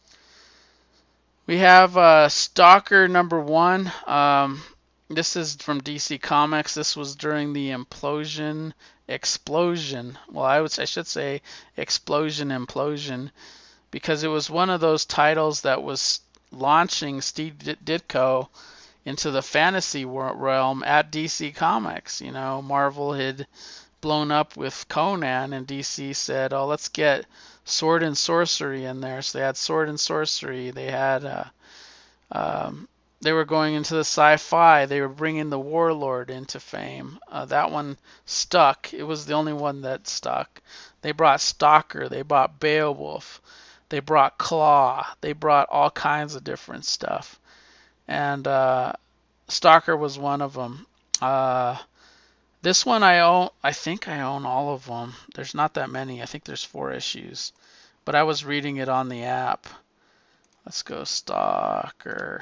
We have uh, Stalker number one. Um, this is from D C Comics. This was during the implosion, explosion. Well, I would I should say explosion, implosion, because it was one of those titles that was launching Steve Ditko into the fantasy realm at D C Comics. You know, Marvel had blown up with Conan, and D C said, "Oh, let's get sword and sorcery in there." So they had sword and sorcery. They had, uh, um, they were going into the sci-fi. They were bringing the Warlord into fame. Uh, that one stuck. It was the only one that stuck. They brought Stalker. They brought Beowulf. They brought Claw. They brought all kinds of different stuff. And uh, Stalker was one of them. Uh, this one I own. I think I own all of them. There's not that many. I think there's four issues. But I was reading it on the app. Let's go Stalker.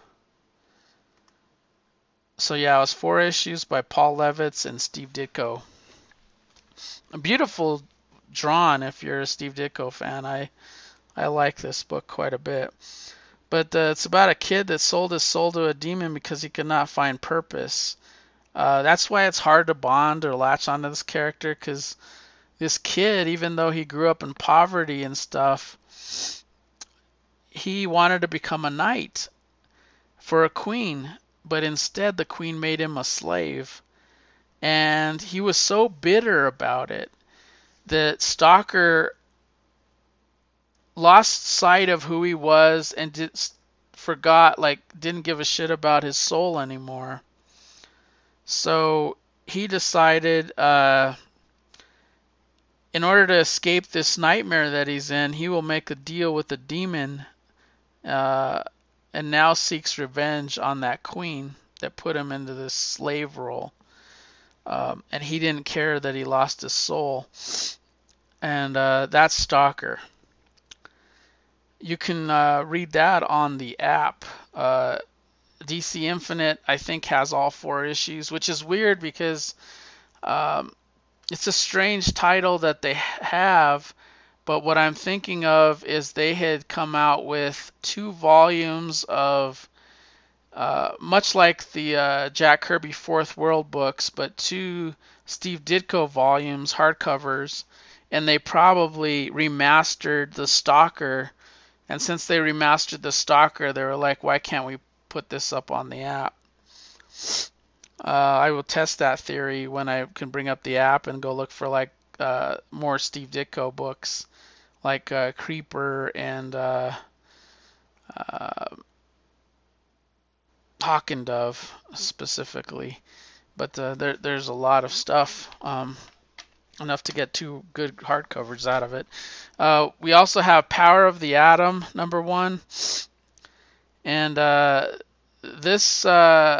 So yeah, it was four issues by Paul Levitz and Steve Ditko. A beautiful drawn if you're a Steve Ditko fan. I I like this book quite a bit. But uh, it's about a kid that sold his soul to a demon because he could not find purpose. Uh, that's why it's hard to bond or latch onto this character, because this kid, even though he grew up in poverty and stuff, he wanted to become a knight for a queen, but instead the queen made him a slave. And he was so bitter about it that Stalker lost sight of who he was and did, forgot, like, didn't give a shit about his soul anymore. So he decided, uh, in order to escape this nightmare that he's in, he will make a deal with the demon, uh, and now seeks revenge on that queen that put him into this slave role. Um, and he didn't care that he lost his soul. And uh, that's Stalker. You can uh, read that on the app. Uh, D C Infinite, I think, has all four issues, which is weird because um, it's a strange title that they have. But what I'm thinking of is they had come out with two volumes of, uh, much like the uh, Jack Kirby Fourth World books, but two Steve Ditko volumes, hardcovers, and they probably remastered the Stalker. And since they remastered the Stalker, they were like, why can't we put this up on the app? Uh, I will test that theory when I can bring up the app and go look for like uh, more Steve Ditko books, like uh, Creeper and uh, uh, Hawk and Dove specifically. But uh, there, there's a lot of stuff. Um, enough to get two good hardcovers out of it. Uh, we also have Power of the Atom, number one. And uh, this uh,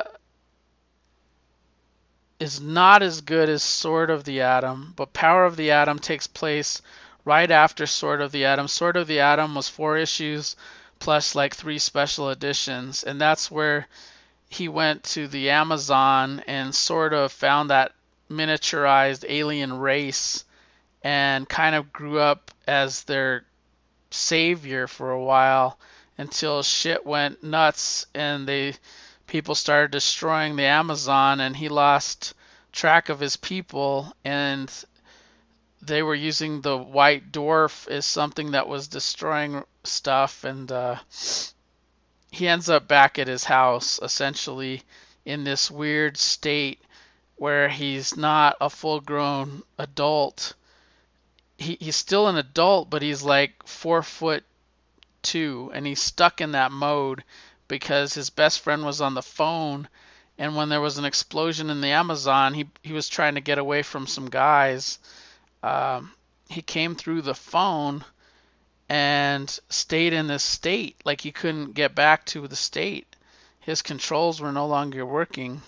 is not as good as Sword of the Atom, but Power of the Atom takes place right after Sword of the Atom. Sword of the Atom was four issues plus like three special editions, and that's where he went to the Amazon and sort of found that miniaturized alien race and kind of grew up as their savior for a while until shit went nuts and they people started destroying the Amazon and he lost track of his people, and they were using the White Dwarf as something that was destroying stuff, and uh, he ends up back at his house essentially in this weird state where he's not a full-grown adult. He he's still an adult, but he's like four foot two, and he's stuck in that mode because his best friend was on the phone, and when there was an explosion in the Amazon, he he was trying to get away from some guys. Um, he came through the phone and stayed in this state, like he couldn't get back to the state. His controls were no longer working.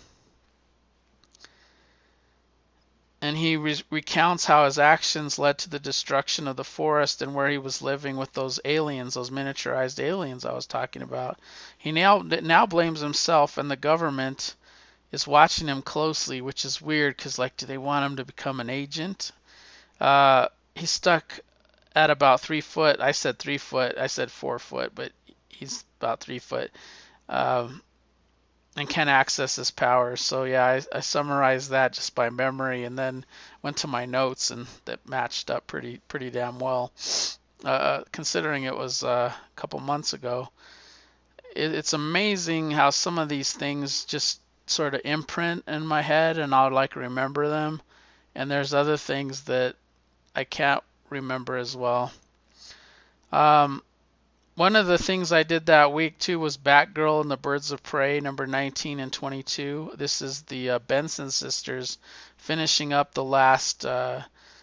And he re- recounts how his actions led to the destruction of the forest and where he was living with those aliens, those miniaturized aliens I was talking about. He now now blames himself and the government is watching him closely, which is weird because, like, do they want him to become an agent? Uh, he's stuck at about three foot. I said three foot. I said four foot, but he's about three foot. Um, and can't access his powers. So yeah, I, I summarized that just by memory, and then went to my notes, and that matched up pretty pretty damn well. Uh, considering it was uh, a couple months ago, it, it's amazing how some of these things just sort of imprint in my head, and I'll like remember them. And there's other things that I can't remember as well. Um, One of the things I did that week too was Batgirl and the Birds of Prey, number nineteen and twenty-two. This is the uh, Benson sisters finishing up the last uh,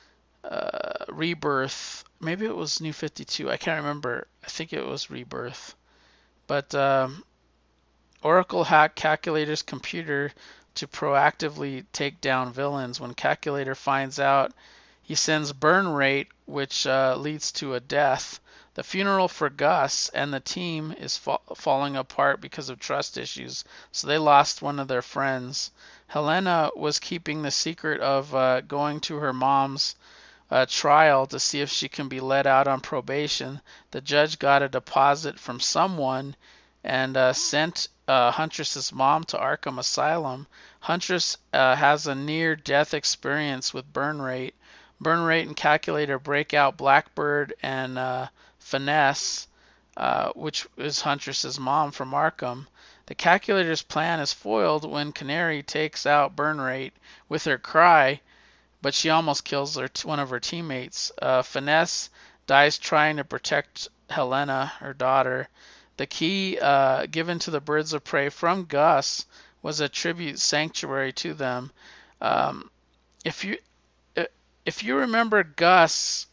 uh, Rebirth. Maybe it was New fifty-two. I can't remember. I think it was Rebirth. But um, Oracle hacked Calculator's computer to proactively take down villains. When Calculator finds out, he sends burn rate, which uh, leads to a death. The funeral for Gus and the team is fa- falling apart because of trust issues, so they lost one of their friends. Helena was keeping the secret of uh, going to her mom's uh, trial to see if she can be let out on probation. The judge got a deposit from someone and uh, sent uh, Huntress's mom to Arkham Asylum. Huntress uh, has a near-death experience with burn rate. Burn rate and Calculator break out Blackbird and uh, Finesse, uh, which is Huntress's mom from Arkham. The Calculator's plan is foiled when Canary takes out burn rate with her cry, but she almost kills her, one of her teammates. Uh, Finesse dies trying to protect Helena, her daughter. The key uh, given to the Birds of Prey from Gus was a tribute sanctuary to them. Um, if you if you remember Gus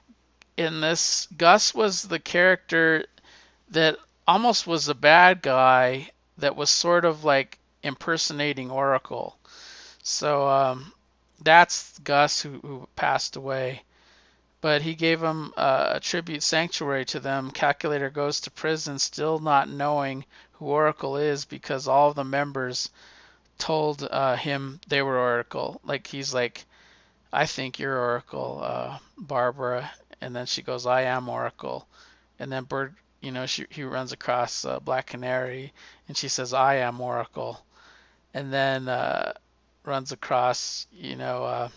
in this, Gus was the character that almost was a bad guy that was sort of like impersonating Oracle. So um, that's Gus who, who passed away. But he gave him uh, a tribute sanctuary to them. Calculator goes to prison still not knowing who Oracle is because all of the members told uh, him they were Oracle. Like he's like, I think you're Oracle, uh, Barbara. And then she goes, I am Oracle. And then Bird, you know, she, he runs across uh, Black Canary, and she says, I am Oracle. And then uh, runs across, you know, uh,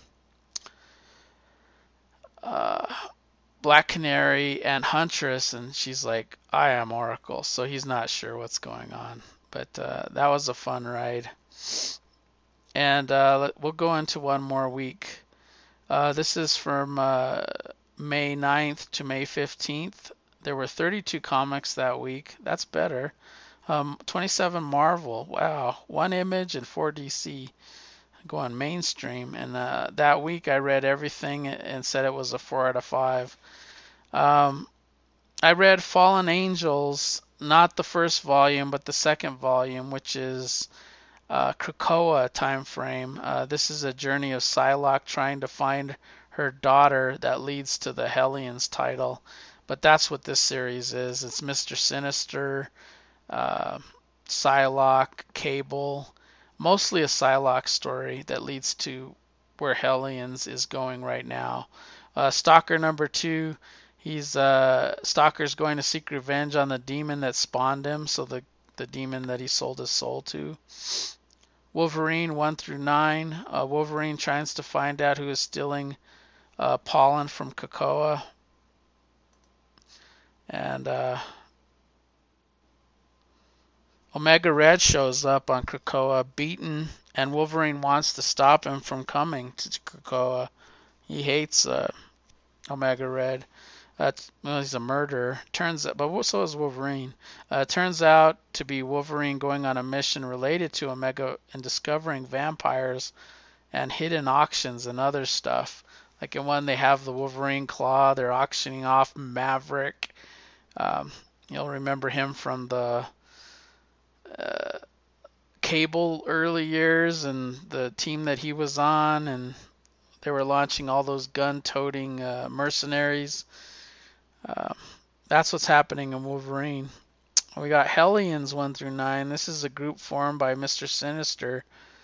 uh, Black Canary and Huntress, and she's like, I am Oracle. So he's not sure what's going on. But uh, that was a fun ride. And uh, we'll go into one more week. Uh, this is from uh, May ninth to May fifteenth. There were thirty-two comics that week. That's better. Um, twenty-seven Marvel. Wow. One Image and four D C. Going mainstream. And uh, that week I read everything and said it was a four out of five. Um, I read Fallen Angels, not the first volume, but the second volume, which is uh, Krakoa time frame. Uh, this is a journey of Psylocke trying to find her daughter that leads to the Hellions title. But that's what this series is. It's Mister Sinister, uh, Psylocke, Cable, mostly a Psylocke story that leads to where Hellions is going right now. Uh, Stalker number two, he's uh, Stalker's going to seek revenge on the demon that spawned him, so the the demon that he sold his soul to. Wolverine one through nine. Uh, Wolverine tries to find out who is stealing uh, pollen from Krakoa. And uh, Omega Red shows up on Krakoa, beaten, and Wolverine wants to stop him from coming to Krakoa. He hates uh, Omega Red. Uh, well, he's a murderer. Turns out, but so is Wolverine. Uh, turns out to be Wolverine going on a mission related to Omega and discovering vampires and hidden auctions and other stuff. Like in one, they have the Wolverine claw. They're auctioning off Maverick. Um, you'll remember him from the uh, Cable early years and the team that he was on, and they were launching all those gun-toting uh, mercenaries. Uh, that's what's happening in Wolverine. We got Hellions one through nine. This is a group formed by Mister Sinister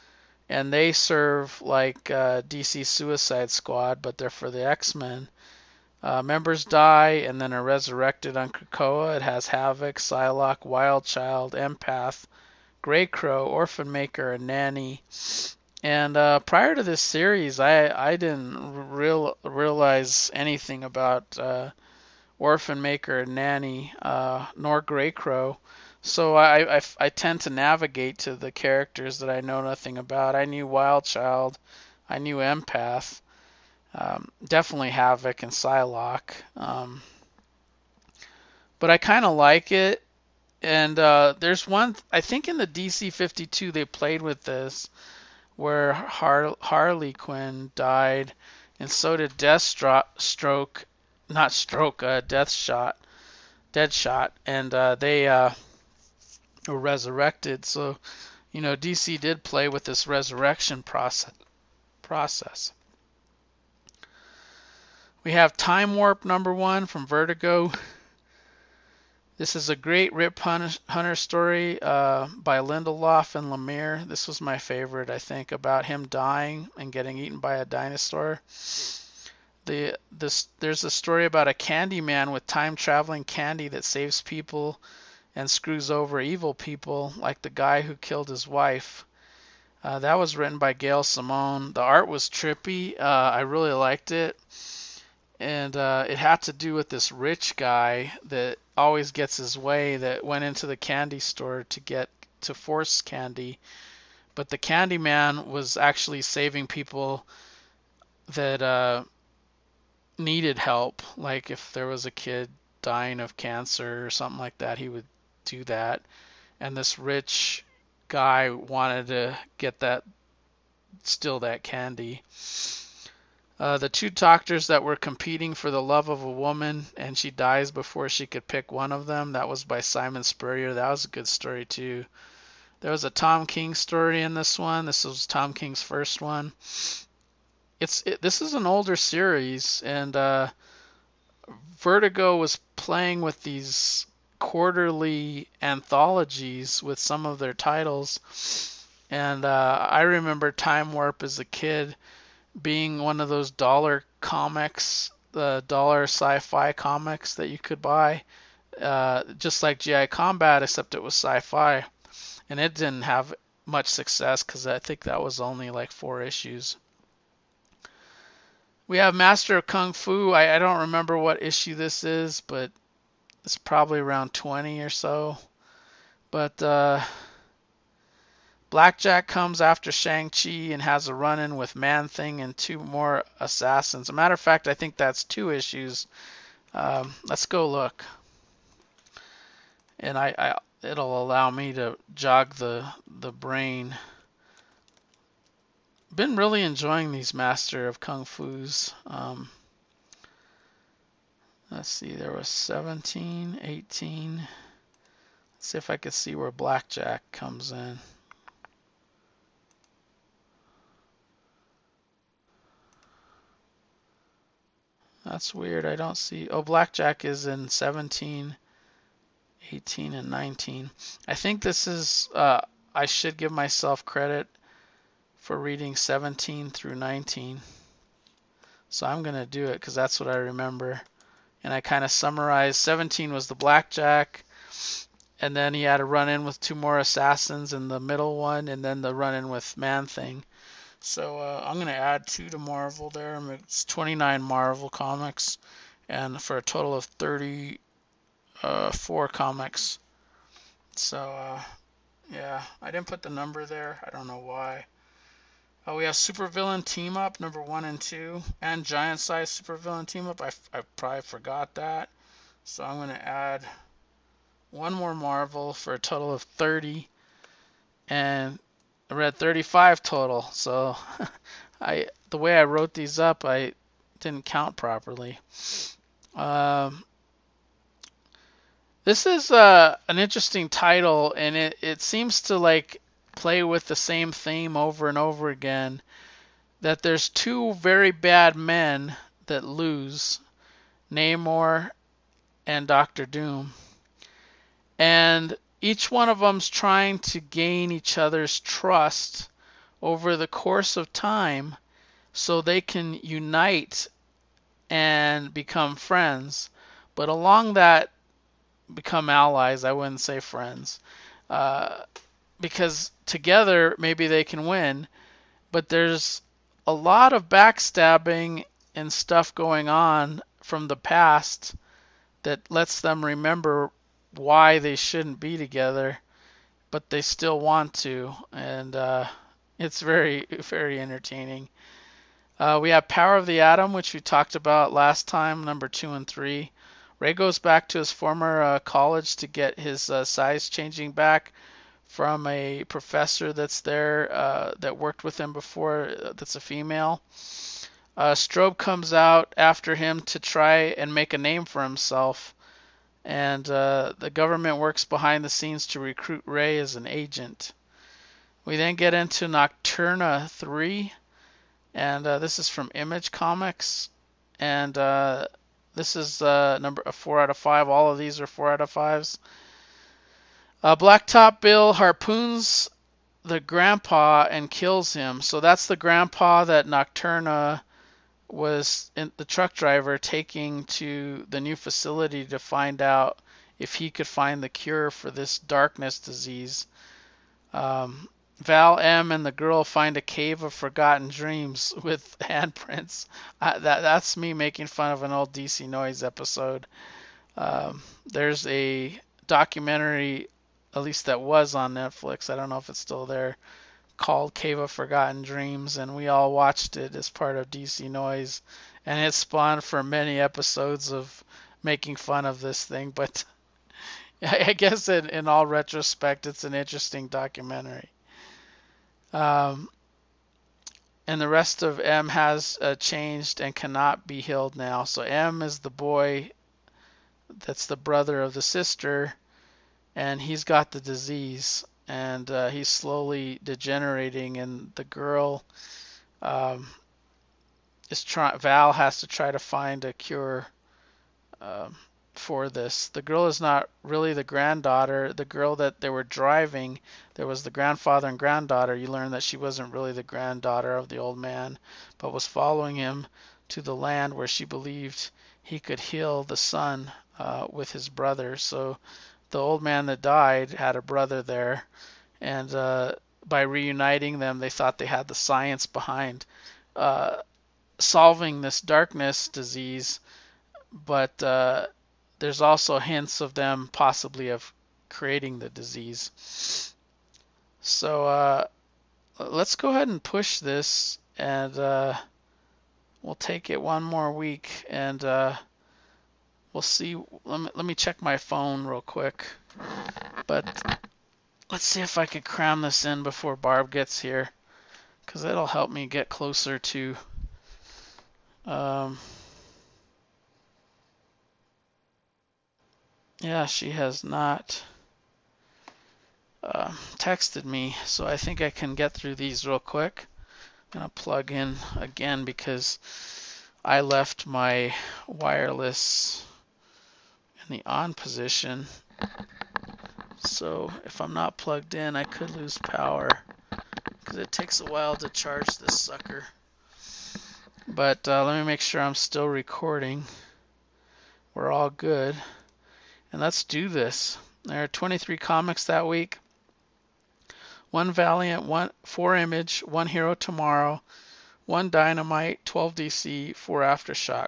and they serve like uh, D C Suicide Squad, but they're for the X-Men. Uh, members die and then are resurrected on Krakoa. It has Havoc, Psylocke, Wildchild, Empath, Grey Crow, Orphan Maker, and Nanny. And uh, prior to this series, I I didn't real realize anything about uh, Orphan Maker and Nanny, uh, nor Grey Crow. So I, I, I tend to navigate to the characters that I know nothing about. I knew Wildchild, I knew Empath, um, definitely Havoc and Psylocke. Um, but I kind of like it. And uh, there's one, I think in the D C fifty-two they played with this, where Har- Harley Quinn died, and so did Deathstroke, not Stroke, uh, Deathshot, Deadshot, and uh, they uh, were resurrected. So, you know, D C did play with this resurrection process. process. We have Time Warp number one from Vertigo. This is a great Rip Hunter story uh, by Lindelof and Lemire. This was my favorite, I think, about him dying and getting eaten by a dinosaur. The this there's a story about a candy man with time-traveling candy that saves people and screws over evil people, like the guy who killed his wife. Uh, that was written by Gail Simone. The art was trippy. Uh, I really liked it. And uh, it had to do with this rich guy that always gets his way, that went into the candy store to get to force candy. But the candy man was actually saving people that uh, needed help. Like if there was a kid dying of cancer or something like that, he would do that. And this rich guy wanted to get that, steal that candy. Uh, the two doctors that were competing for the love of a woman, and she dies before she could pick one of them. That was by Simon Spurrier. That was a good story too. There was a Tom King story in this one. This was Tom King's first one. It's it, this is an older series, and uh, Vertigo was playing with these quarterly anthologies with some of their titles. And uh, I remember Time Warp as a kid being one of those dollar comics, the dollar sci-fi comics that you could buy, uh, just like G I Combat, except it was sci-fi. And it didn't have much success because I think that was only like four issues. We have Master of Kung Fu. I, I don't remember what issue this is, but it's probably around twenty or so. But uh, Blackjack comes after Shang-Chi and has a run-in with Man-Thing and two more assassins. As a matter of fact, I think that's two issues. Um, let's go look. And I, I it'll allow me to jog the the brain. Been really enjoying these Master of Kung Fu's. Um, let's see, there was seventeen, eighteen. Let's see if I could see where Blackjack comes in. That's weird. I don't see. Oh, Blackjack is in seventeen, eighteen, and nineteen. I think this is. Uh, I should give myself credit for reading seventeen through nineteen. So I'm going to do it because that's what I remember. And I kind of summarized. seventeen was the Blackjack. And then he had a run in with two more assassins in the middle one. And then the run in with Man-Thing. So uh, I'm going to add two to Marvel there. It's twenty-nine Marvel comics, and for a total of thirty-four comics. So uh, yeah, I didn't put the number there. I don't know why. Uh, we have Supervillain Team Up number one and two, and Giant Size Supervillain Team Up. I, I probably forgot that. So I'm going to add one more Marvel for a total of thirty, and I read thirty-five total, so I the way I wrote these up, I didn't count properly. Um, this is uh, an interesting title, and it, it seems to like play with the same theme over and over again. That there's two very bad men that lose, Namor and Doctor Doom, and each one of them's trying to gain each other's trust over the course of time so they can unite and become friends. But along that, become allies, I wouldn't say friends. Uh, because together maybe they can win, but there's a lot of backstabbing and stuff going on from the past that lets them remember why they shouldn't be together, but they still want to, and uh, it's very, very entertaining. Uh, we have Power of the Atom, which we talked about last time, number two and three. Ray goes back to his former uh, college to get his uh, size changing back from a professor that's there uh, that worked with him before, uh, that's a female. Uh, Strobe comes out after him to try and make a name for himself, and uh, the government works behind the scenes to recruit Ray as an agent. We then get into Nocturna three, and uh, this is from Image Comics, and uh, this is uh, number a four out of five. All of these are four out of fives. Uh, Blacktop Bill harpoons the grandpa and kills him. So that's the grandpa that Nocturna was in, the truck driver taking to the new facility to find out if he could find the cure for this darkness disease. Um, Val M and the girl find a cave of forgotten dreams with handprints. Uh, that that's me making fun of an old D C Noise episode. Um, there's a documentary, at least that was on Netflix. I don't know if it's still there, called Cave of Forgotten Dreams, and we all watched it as part of D C Noise, and it spawned for many episodes of making fun of this thing. But I guess in, in all retrospect, it's an interesting documentary. Um, and the rest of M has uh, changed and cannot be healed now. So M is the boy that's the brother of the sister, and he's got the disease, and uh, he's slowly degenerating, and the girl um, is trying. Val has to try to find a cure um, for this. The girl is not really the granddaughter. The girl that they were driving, there was the grandfather and granddaughter. You learn that she wasn't really the granddaughter of the old man, but was following him to the land where she believed he could heal the son uh, with his brother. So the old man that died had a brother there, and uh, by reuniting them, they thought they had the science behind uh, solving this darkness disease, but uh, there's also hints of them possibly of creating the disease. So uh, let's go ahead and push this, and uh, we'll take it one more week, and uh, we'll see. Let me, let me check my phone real quick. But let's see if I can cram this in before Barb gets here, because it'll help me get closer to um, yeah, she has not uh, texted me, so I think I can get through these real quick. I'm going to plug in again because I left my wireless in the on position. So if I'm not plugged in, I could lose power because it takes a while to charge this sucker. But uh, let me make sure I'm still recording. We're all good. And let's do this. There are twenty-three comics that week. One Valiant, one four Image, one Hero Tomorrow, one Dynamite, twelve D C, four Aftershock.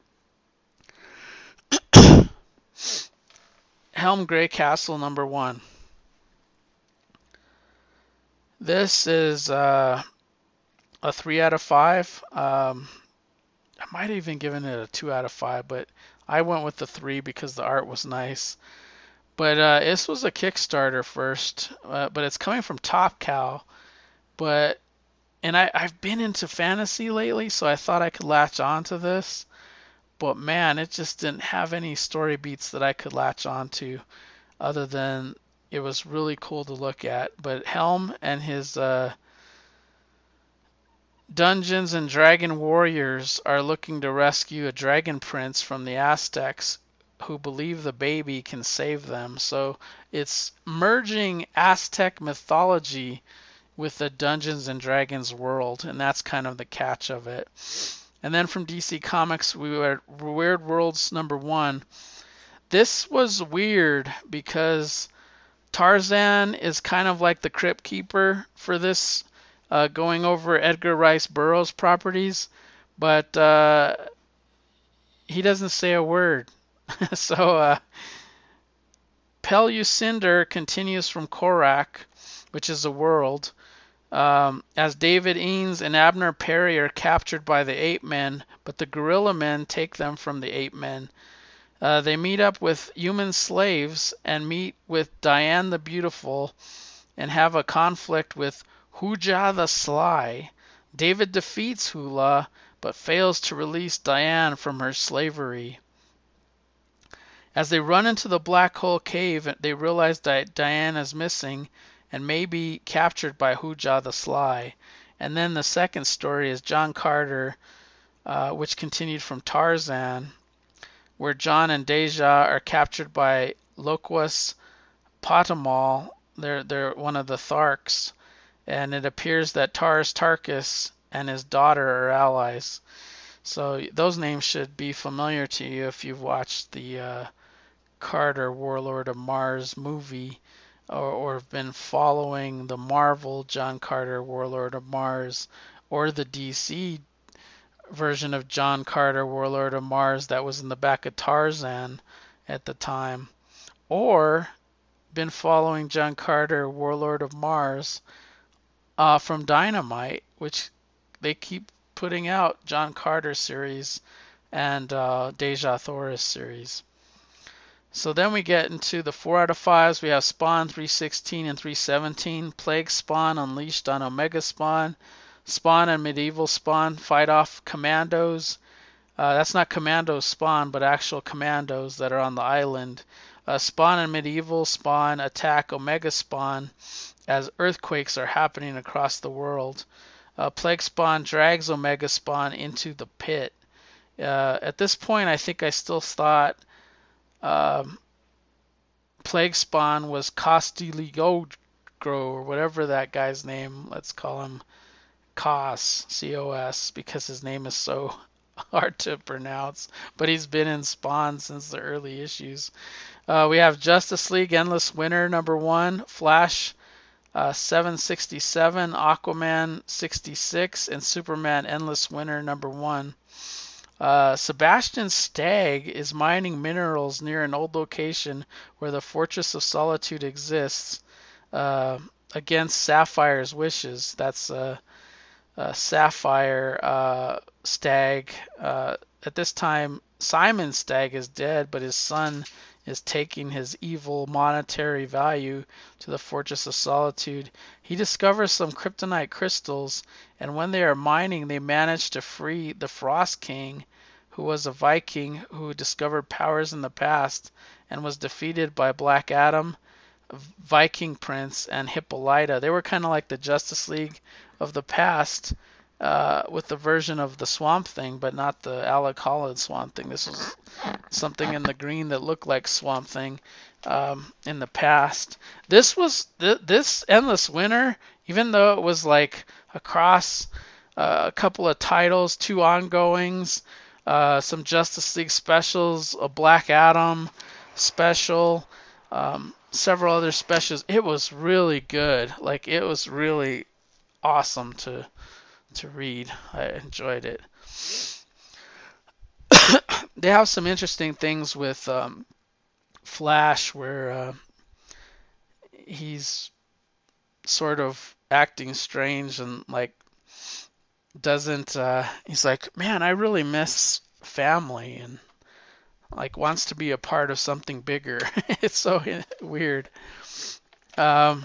Helm Grey Castle number one. This is uh, a three out of five. Um, I might have even given it a two out of five, but I went with the three because the art was nice. But uh, this was a Kickstarter first, uh, but it's coming from Top Cow. But and I, I've been into fantasy lately, so I thought I could latch on to this. But man, it just didn't have any story beats that I could latch on to, other than it was really cool to look at. But Helm and his uh, Dungeons and Dragon warriors are looking to rescue a dragon prince from the Aztecs who believe the baby can save them. So it's merging Aztec mythology with the Dungeons and Dragons world, and that's kind of the catch of it. And then from D C Comics, we were at Weird Worlds number one. This was weird because Tarzan is kind of like the Crypt Keeper for this, uh, going over Edgar Rice Burroughs properties, but uh, he doesn't say a word. so uh, Pellucinder continues from Korak, which is a world, um, as David Eanes and Abner Perry are captured by the Ape Men, but the Gorilla Men take them from the Ape Men. Uh, they meet up with human slaves and meet with Diane the Beautiful and have a conflict with Hooja the Sly. David defeats Hula but fails to release Diane from her slavery. As they run into the Black Hole Cave, they realize that Diane is missing and may be captured by Hooja the Sly. And then the second story is John Carter, uh, which continued from Tarzan, where John and Deja are captured by Loquus Potamal. They're, they're one of the Tharks, and it appears that Tars Tarkas and his daughter are allies. So those names should be familiar to you if you've watched the uh, Carter Warlord of Mars movie, or, or have been following the Marvel John Carter Warlord of Mars, or the D C version of John Carter Warlord of Mars that was in the back of Tarzan at the time, or been following John Carter Warlord of Mars uh, from Dynamite, which they keep putting out John Carter series and uh, Deja Thoris series. So then we get into the four out of fives. We have Spawn three sixteen and three seventeen, Plague Spawn unleashed on Omega Spawn, Spawn and Medieval Spawn fight off commandos. Uh, that's not Commandos Spawn, but actual commandos that are on the island. Uh, Spawn and Medieval Spawn attack Omega Spawn as earthquakes are happening across the world. Uh, Plague Spawn drags Omega Spawn into the pit. Uh, at this point, I think I still thought um, Plague Spawn was Costiliogro, or whatever that guy's name. Let's call him Cos, C O S, because his name is so hard to pronounce. But he's been in Spawn since the early issues. Uh, we have Justice League Endless Winter number one, Flash uh, seven sixty-seven, Aquaman sixty-six, and Superman Endless Winter number one. Uh, Sebastian Stagg is mining minerals near an old location where the Fortress of Solitude exists, uh, against Sapphire's wishes. That's uh, uh, Sapphire uh, Stagg. Uh, at this time, Simon Stagg is dead, but his son is taking his evil monetary value to the Fortress of Solitude. He discovers some kryptonite crystals, and when they are mining, they manage to free the Frost King, who was a Viking who discovered powers in the past and was defeated by Black Adam, Viking Prince, and Hippolyta. They were kind of like the Justice League of the past, uh, with the version of the Swamp Thing, but not the Alec Holland Swamp Thing. This was something in the green that looked like Swamp Thing um, in the past. This was th- this Endless Winter, even though it was like across uh, a couple of titles, two ongoings, uh, some Justice League specials, a Black Adam special, um, several other specials. It was really good. Like, it was really awesome to to read. I enjoyed it. They have some interesting things with um, Flash, where uh, he's sort of acting strange and like doesn't. Uh, he's like, man, I really miss family, and like wants to be a part of something bigger. It's so weird. Um,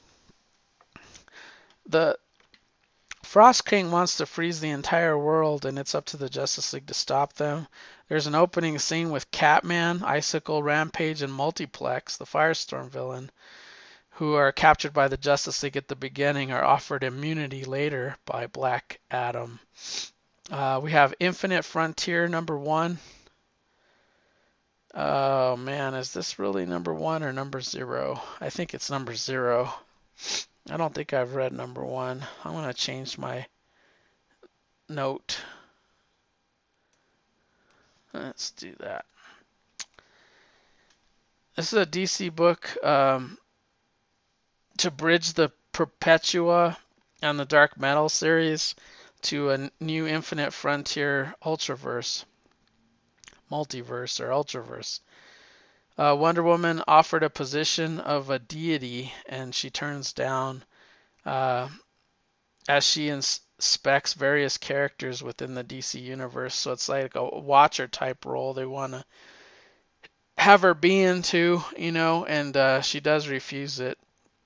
the Frost King wants to freeze the entire world, and it's up to the Justice League to stop them. There's an opening scene with Catman, Icicle, Rampage, and Multiplex, the Firestorm villain, who are captured by the Justice League at the beginning, are offered immunity later by Black Adam. Uh, we have Infinite Frontier number one. Oh man, is this really number one or number zero? I think it's number zero. I don't think I've read number one. I'm going to change my note. Let's do that. This is a D C book um, to bridge the Perpetua and the Dark Metal series to a new Infinite Frontier Ultraverse, Multiverse, or Ultraverse. Uh, Wonder Woman offered a position of a deity, and she turns down uh, as she inspects various characters within the D C universe. So it's like a Watcher type role they want to have her be into, you know, and uh, she does refuse it.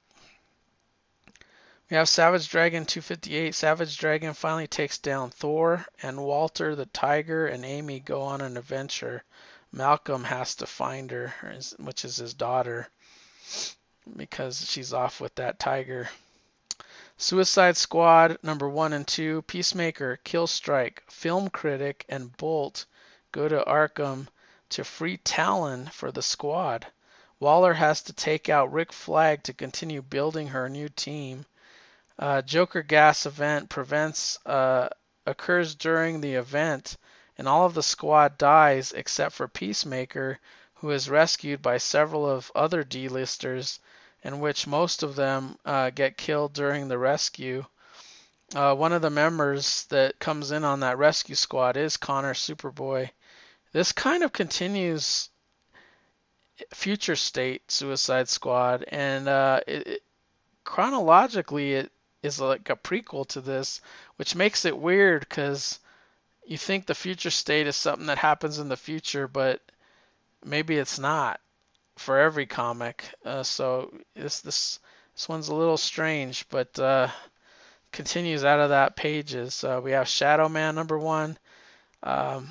We have Savage Dragon two fifty-eight. Savage Dragon finally takes down Thor, and Walter the Tiger and Amy go on an adventure. Malcolm has to find her, which is his daughter, because she's off with that tiger. Suicide Squad number one and two. Peacemaker, Killstrike, Film Critic, and Bolt go to Arkham to free Talon for the squad. Waller has to take out Rick Flag to continue building her new team. Uh, Joker gas event prevents uh, occurs during the event, and all of the squad dies except for Peacemaker, who is rescued by several of other D-listers, in which most of them uh, get killed during the rescue. Uh, one of the members that comes in on that rescue squad is Connor Superboy. This kind of continues Future State Suicide Squad, and uh, it, it, chronologically it is like a prequel to this, which makes it weird because you think the Future State is something that happens in the future, but maybe it's not for every comic. Uh, so this this this one's a little strange, but uh, continues out of that pages. Uh, we have Shadow Man number one. Um,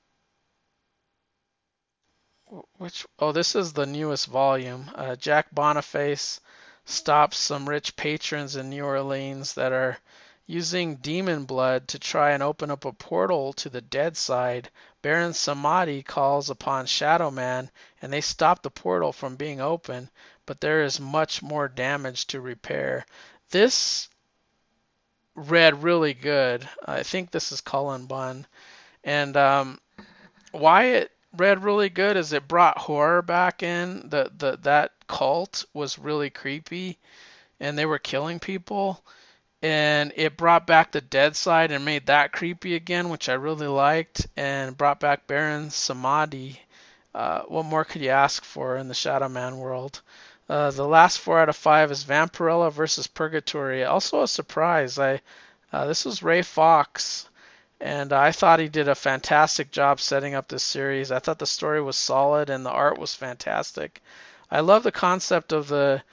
which oh, this is the newest volume. Uh, Jack Boniface stops some rich patrons in New Orleans that are using demon blood to try and open up a portal to the dead side. Baron Samedi calls upon Shadow Man, and they stop the portal from being open, but there is much more damage to repair. This read really good. I think this is Cullen Bunn. And um, why it read really good is it brought horror back in. The, the that cult was really creepy, and they were killing people. And it brought back the dead side and made that creepy again, which I really liked, and brought back Baron Samedi. Uh, what more could you ask for in the Shadow Man world? Uh, the last four out of five is Vampirella versus Purgatory. Also a surprise. I uh, this was Ray Fox, and I thought he did a fantastic job setting up this series. I thought the story was solid and the art was fantastic. I love the concept of the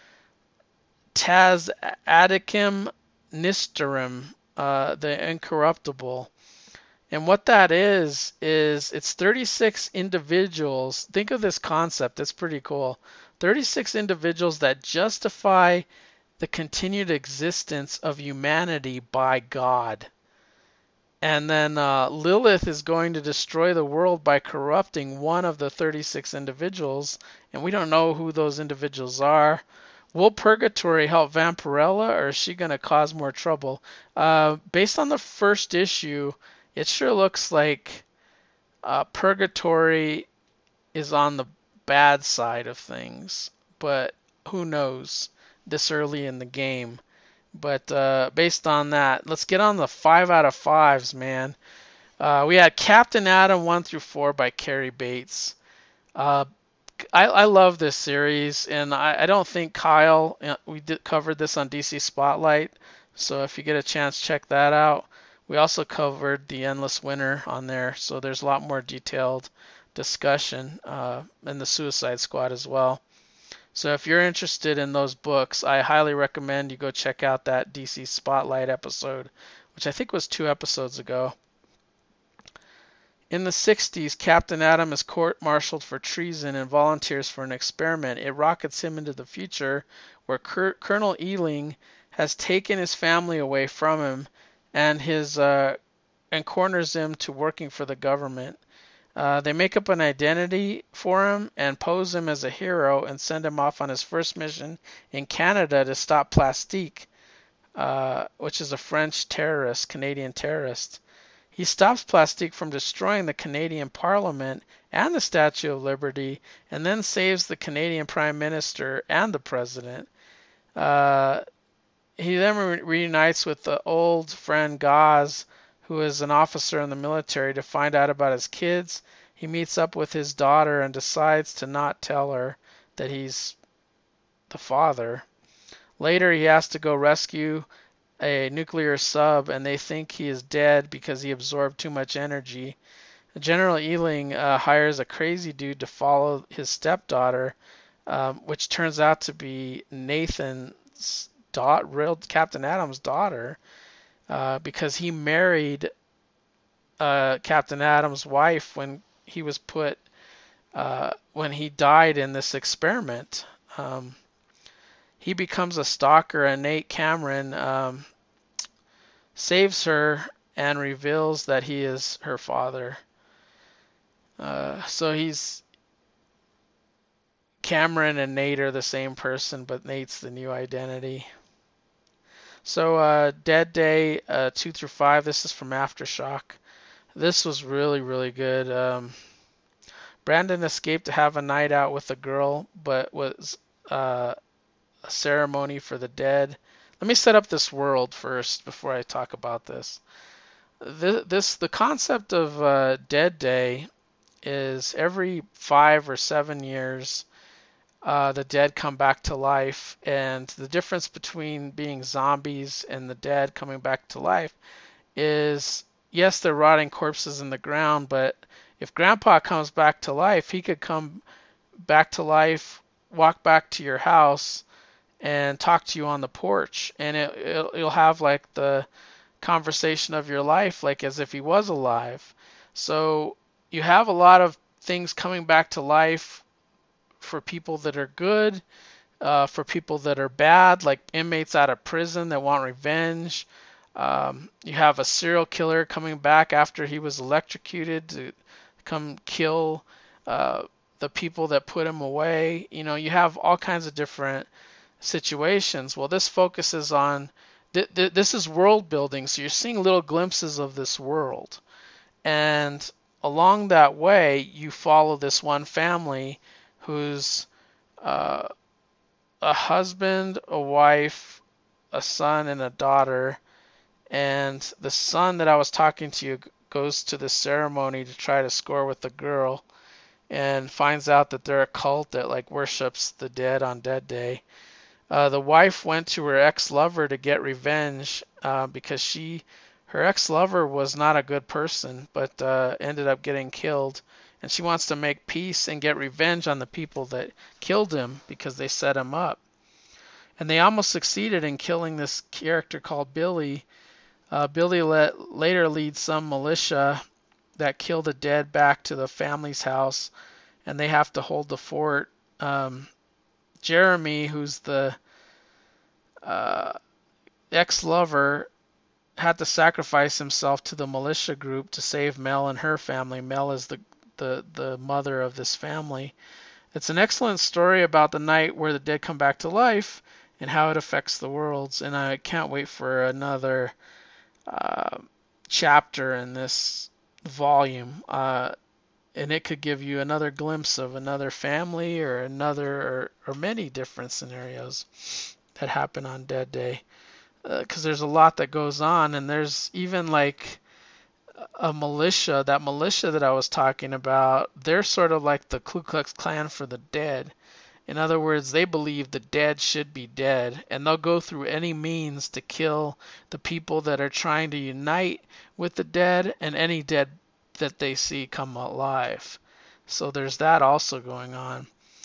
Taz Adakim Nisterim, uh, the Incorruptible. And what that is, is it's thirty-six individuals. Think of this concept, it's pretty cool. thirty-six individuals that justify the continued existence of humanity by God. And then uh, Lilith is going to destroy the world by corrupting one of the thirty-six individuals, and we don't know who those individuals are. Will Purgatory help Vampirella, or is she going to cause more trouble? Uh, based on the first issue, it sure looks like uh, Purgatory is on the bad side of things, but who knows this early in the game. But uh, based on that, let's get on the five out of fives, man. Uh, we had Captain Atom one through four by Cary Bates. Uh, I, I love this series, and I, I don't think Kyle, you know, we did covered this on D C Spotlight, so if you get a chance, check that out. We also covered The Endless Winter on there, so there's a lot more detailed discussion uh, in the Suicide Squad as well. So if you're interested in those books, I highly recommend you go check out that D C Spotlight episode, which I think was two episodes ago. In the sixties, Captain Atom is court-martialed for treason and volunteers for an experiment. It rockets him into the future, where Cur- Colonel Ealing has taken his family away from him and his uh, and corners him to working for the government. Uh, they make up an identity for him and pose him as a hero and send him off on his first mission in Canada to stop Plastique, uh, which is a French terrorist, Canadian terrorist. He stops Plastique from destroying the Canadian Parliament and the Statue of Liberty, and then saves the Canadian Prime Minister and the President. Uh, he then re- reunites with the old friend Gaz, who is an officer in the military, to find out about his kids. He meets up with his daughter and decides to not tell her that he's the father. Later, he has to go rescue a nuclear sub, and they think he is dead because he absorbed too much energy. General Ealing uh, hires a crazy dude to follow his stepdaughter, um, which turns out to be Nathan's daughter, real Captain Adams' daughter, uh, because he married uh, Captain Adams' wife when he was put, uh, when he died in this experiment. Um, he becomes a stalker, and Nate Cameron um, saves her and reveals that he is her father. Uh, so he's Cameron and Nate are the same person, but Nate's the new identity. So uh, Dead Day uh, two through five. This is from Aftershock. This was really really good. Um, Brandon escaped to have a night out with a girl, but was uh, a ceremony for the dead. Let me set up this world first before I talk about this. This, this the concept of uh, Dead Day is every five or seven years, uh, the dead come back to life, and the difference between being zombies and the dead coming back to life is, yes, they're rotting corpses in the ground, but if Grandpa comes back to life, he could come back to life, walk back to your house, and talk to you on the porch, and it, it you'll have like the conversation of your life, like as if he was alive. So you have a lot of things coming back to life for people that are good, uh, for people that are bad, like inmates out of prison that want revenge. Um, you have a serial killer coming back after he was electrocuted to come kill uh, the people that put him away. You know, you have all kinds of different situations. Well, this focuses on, th- th- this is world building, so you're seeing little glimpses of this world. And along that way, you follow this one family who's uh, a husband, a wife, a son, and a daughter. And the son that I was talking to you goes to the ceremony to try to score with the girl and finds out that they're a cult that like worships the dead on Dead Day. Uh, the wife went to her ex-lover to get revenge uh, because she, her ex-lover was not a good person, but uh, ended up getting killed. And she wants to make peace and get revenge on the people that killed him because they set him up. And they almost succeeded in killing this character called Billy. Uh, Billy let, later leads some militia that kill the dead back to the family's house, and they have to hold the fort. Um, Jeremy, who's the uh, ex-lover, had to sacrifice himself to the militia group to save Mel and her family. Mel is the, the, the mother of this family. It's an excellent story about the night where the dead come back to life and how it affects the worlds, and I can't wait for another uh, chapter in this volume. Uh, and it could give you another glimpse of another family or another or, or many different scenarios that happen on Dead Day, because uh, there's a lot that goes on, and there's even like a militia, that militia that I was talking about, they're sort of like the Ku Klux Klan for the dead. In other words, they believe the dead should be dead, and they'll go through any means to kill the people that are trying to unite with the dead and any dead that they see come alive. So there's that also going on.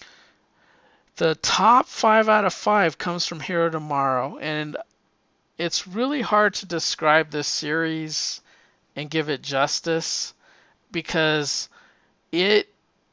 The top five out of five comes from Hero Tomorrow, and it's really hard to describe this series and give it justice because it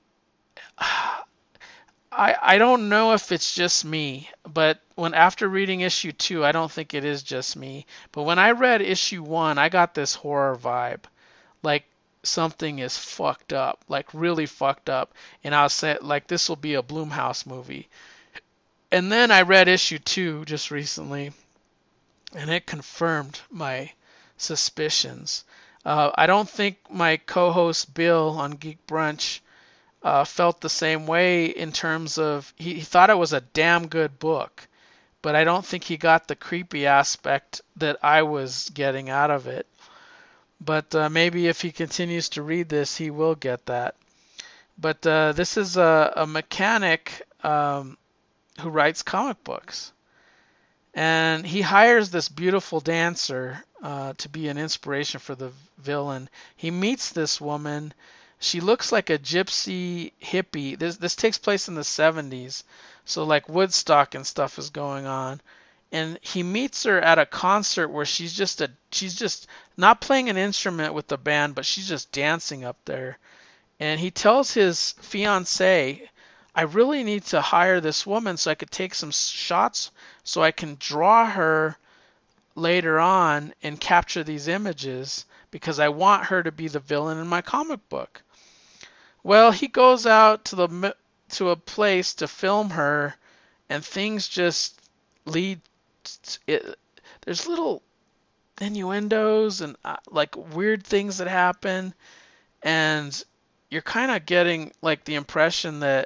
I I don't know if it's just me, but when after reading issue two, I don't think it is just me. But when I read issue one, I got this horror vibe. Like something is fucked up, like really fucked up, and I'll say like this will be a Blumhouse movie. And then I read issue two just recently, and it confirmed my suspicions. Uh, I don't think my co-host Bill on Geek Brunch uh, felt the same way in terms of he, he thought it was a damn good book, but I don't think he got the creepy aspect that I was getting out of it. But uh, maybe if he continues to read this, he will get that. But uh, this is a, a mechanic um, who writes comic books. And he hires this beautiful dancer uh, to be an inspiration for the villain. He meets this woman. She looks like a gypsy hippie. This this takes place in the seventies, so like Woodstock and stuff is going on. And he meets her at a concert where she's just a she's just not playing an instrument with the band, but she's just dancing up there. And he tells his fiancée, I really need to hire this woman so I could take some shots so I can draw her later on and capture these images because I want her to be the villain in my comic book. Well, he goes out to the to a place to film her, and things just lead. It, there's little innuendos and uh, like weird things that happen, and you're kind of getting like the impression that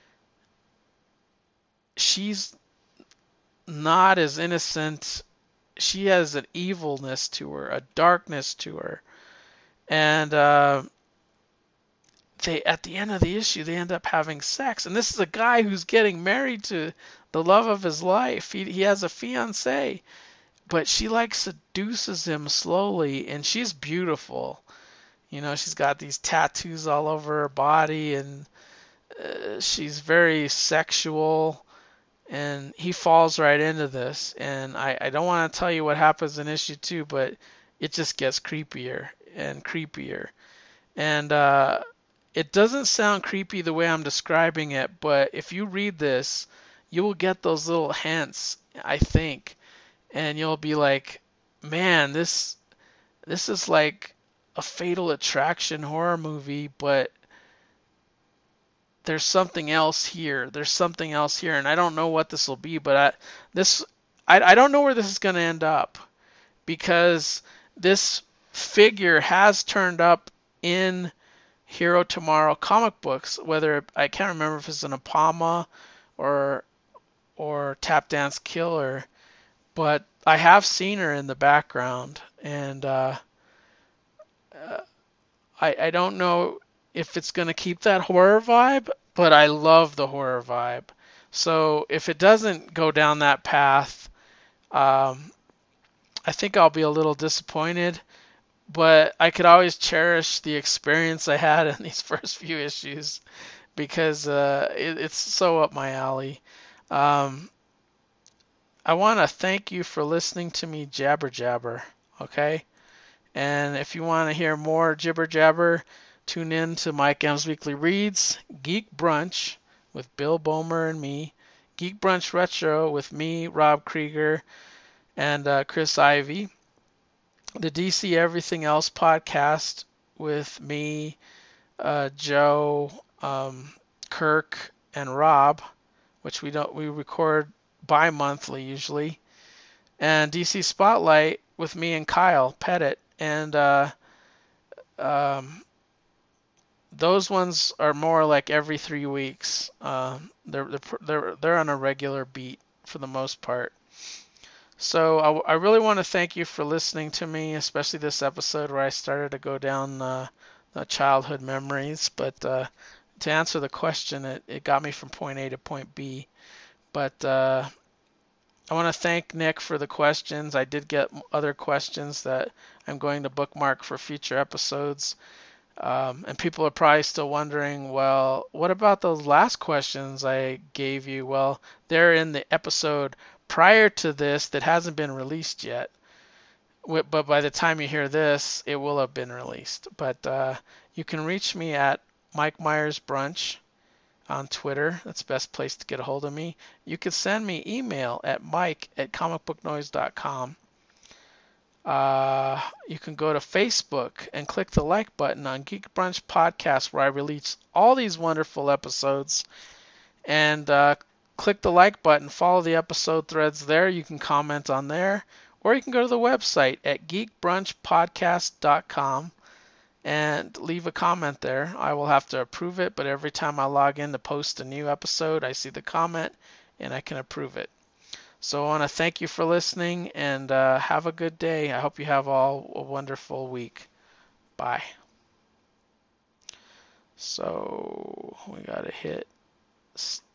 she's not as innocent. She has an evilness to her, a darkness to her, and uh, they at the end of the issue they end up having sex. And this is a guy who's getting married to the love of his life. He he has a fiancée, but she like seduces him slowly, and she's beautiful. You know, she's got these tattoos all over her body, and uh, she's very sexual. And he falls right into this. And I, I don't want to tell you what happens in issue two, but it just gets creepier and creepier. And uh, it doesn't sound creepy the way I'm describing it, but if you read this, you will get those little hints, I think. And you'll be like, man, this this is like a Fatal Attraction horror movie, but there's something else here. There's something else here, and I don't know what this will be, but I this I, I don't know where this is going to end up because this figure has turned up in Hero Tomorrow comic books. Whether I can't remember if it's an Apama or or Tap Dance Killer, but I have seen her in the background, and uh, uh, I I don't know if it's going to keep that horror vibe, but I love the horror vibe. So if it doesn't go down that path, um, I think I'll be a little disappointed. But I could always cherish the experience I had in these first few issues because uh, it, it's so up my alley. Um, I want to thank you for listening to me jabber jabber, okay? And if you want to hear more jibber jabber, tune in to Mike M's Weekly Reads, Geek Brunch with Bill Bomer and me, Geek Brunch Retro with me, Rob Krieger, and uh, Chris Ivy, the D C Everything Else podcast with me, uh, Joe, um, Kirk, and Rob, which we don't we record bi-monthly usually, and D C Spotlight with me and Kyle Pettit, and uh, um, those ones are more like every three weeks. Uh, they're, they're they're they're on a regular beat for the most part. So I, I really want to thank you for listening to me, especially this episode where I started to go down uh, the childhood memories. But uh, to answer the question, it, it got me from point A to point B. But uh, I want to thank Nick for the questions. I did get other questions that I'm going to bookmark for future episodes. Um, and people are probably still wondering, well, what about those last questions I gave you? Well, they're in the episode prior to this that hasn't been released yet. But by the time you hear this, it will have been released. But uh, you can reach me at Mike Myers Brunch on Twitter. That's the best place to get a hold of me. You can send me email at mike at comic book noise dot com. Uh, you can go to Facebook and click the like button on Geek Brunch Podcast, where I release all these wonderful episodes. And uh, click the like button, follow the episode threads there. You can comment on there, or you can go to the website at geek brunch podcast dot com and leave a comment there. I will have to approve it, but every time I log in to post a new episode, I see the comment and I can approve it. So I want to thank you for listening and uh, have a good day. I hope you have all a wonderful week. Bye. So we got to hit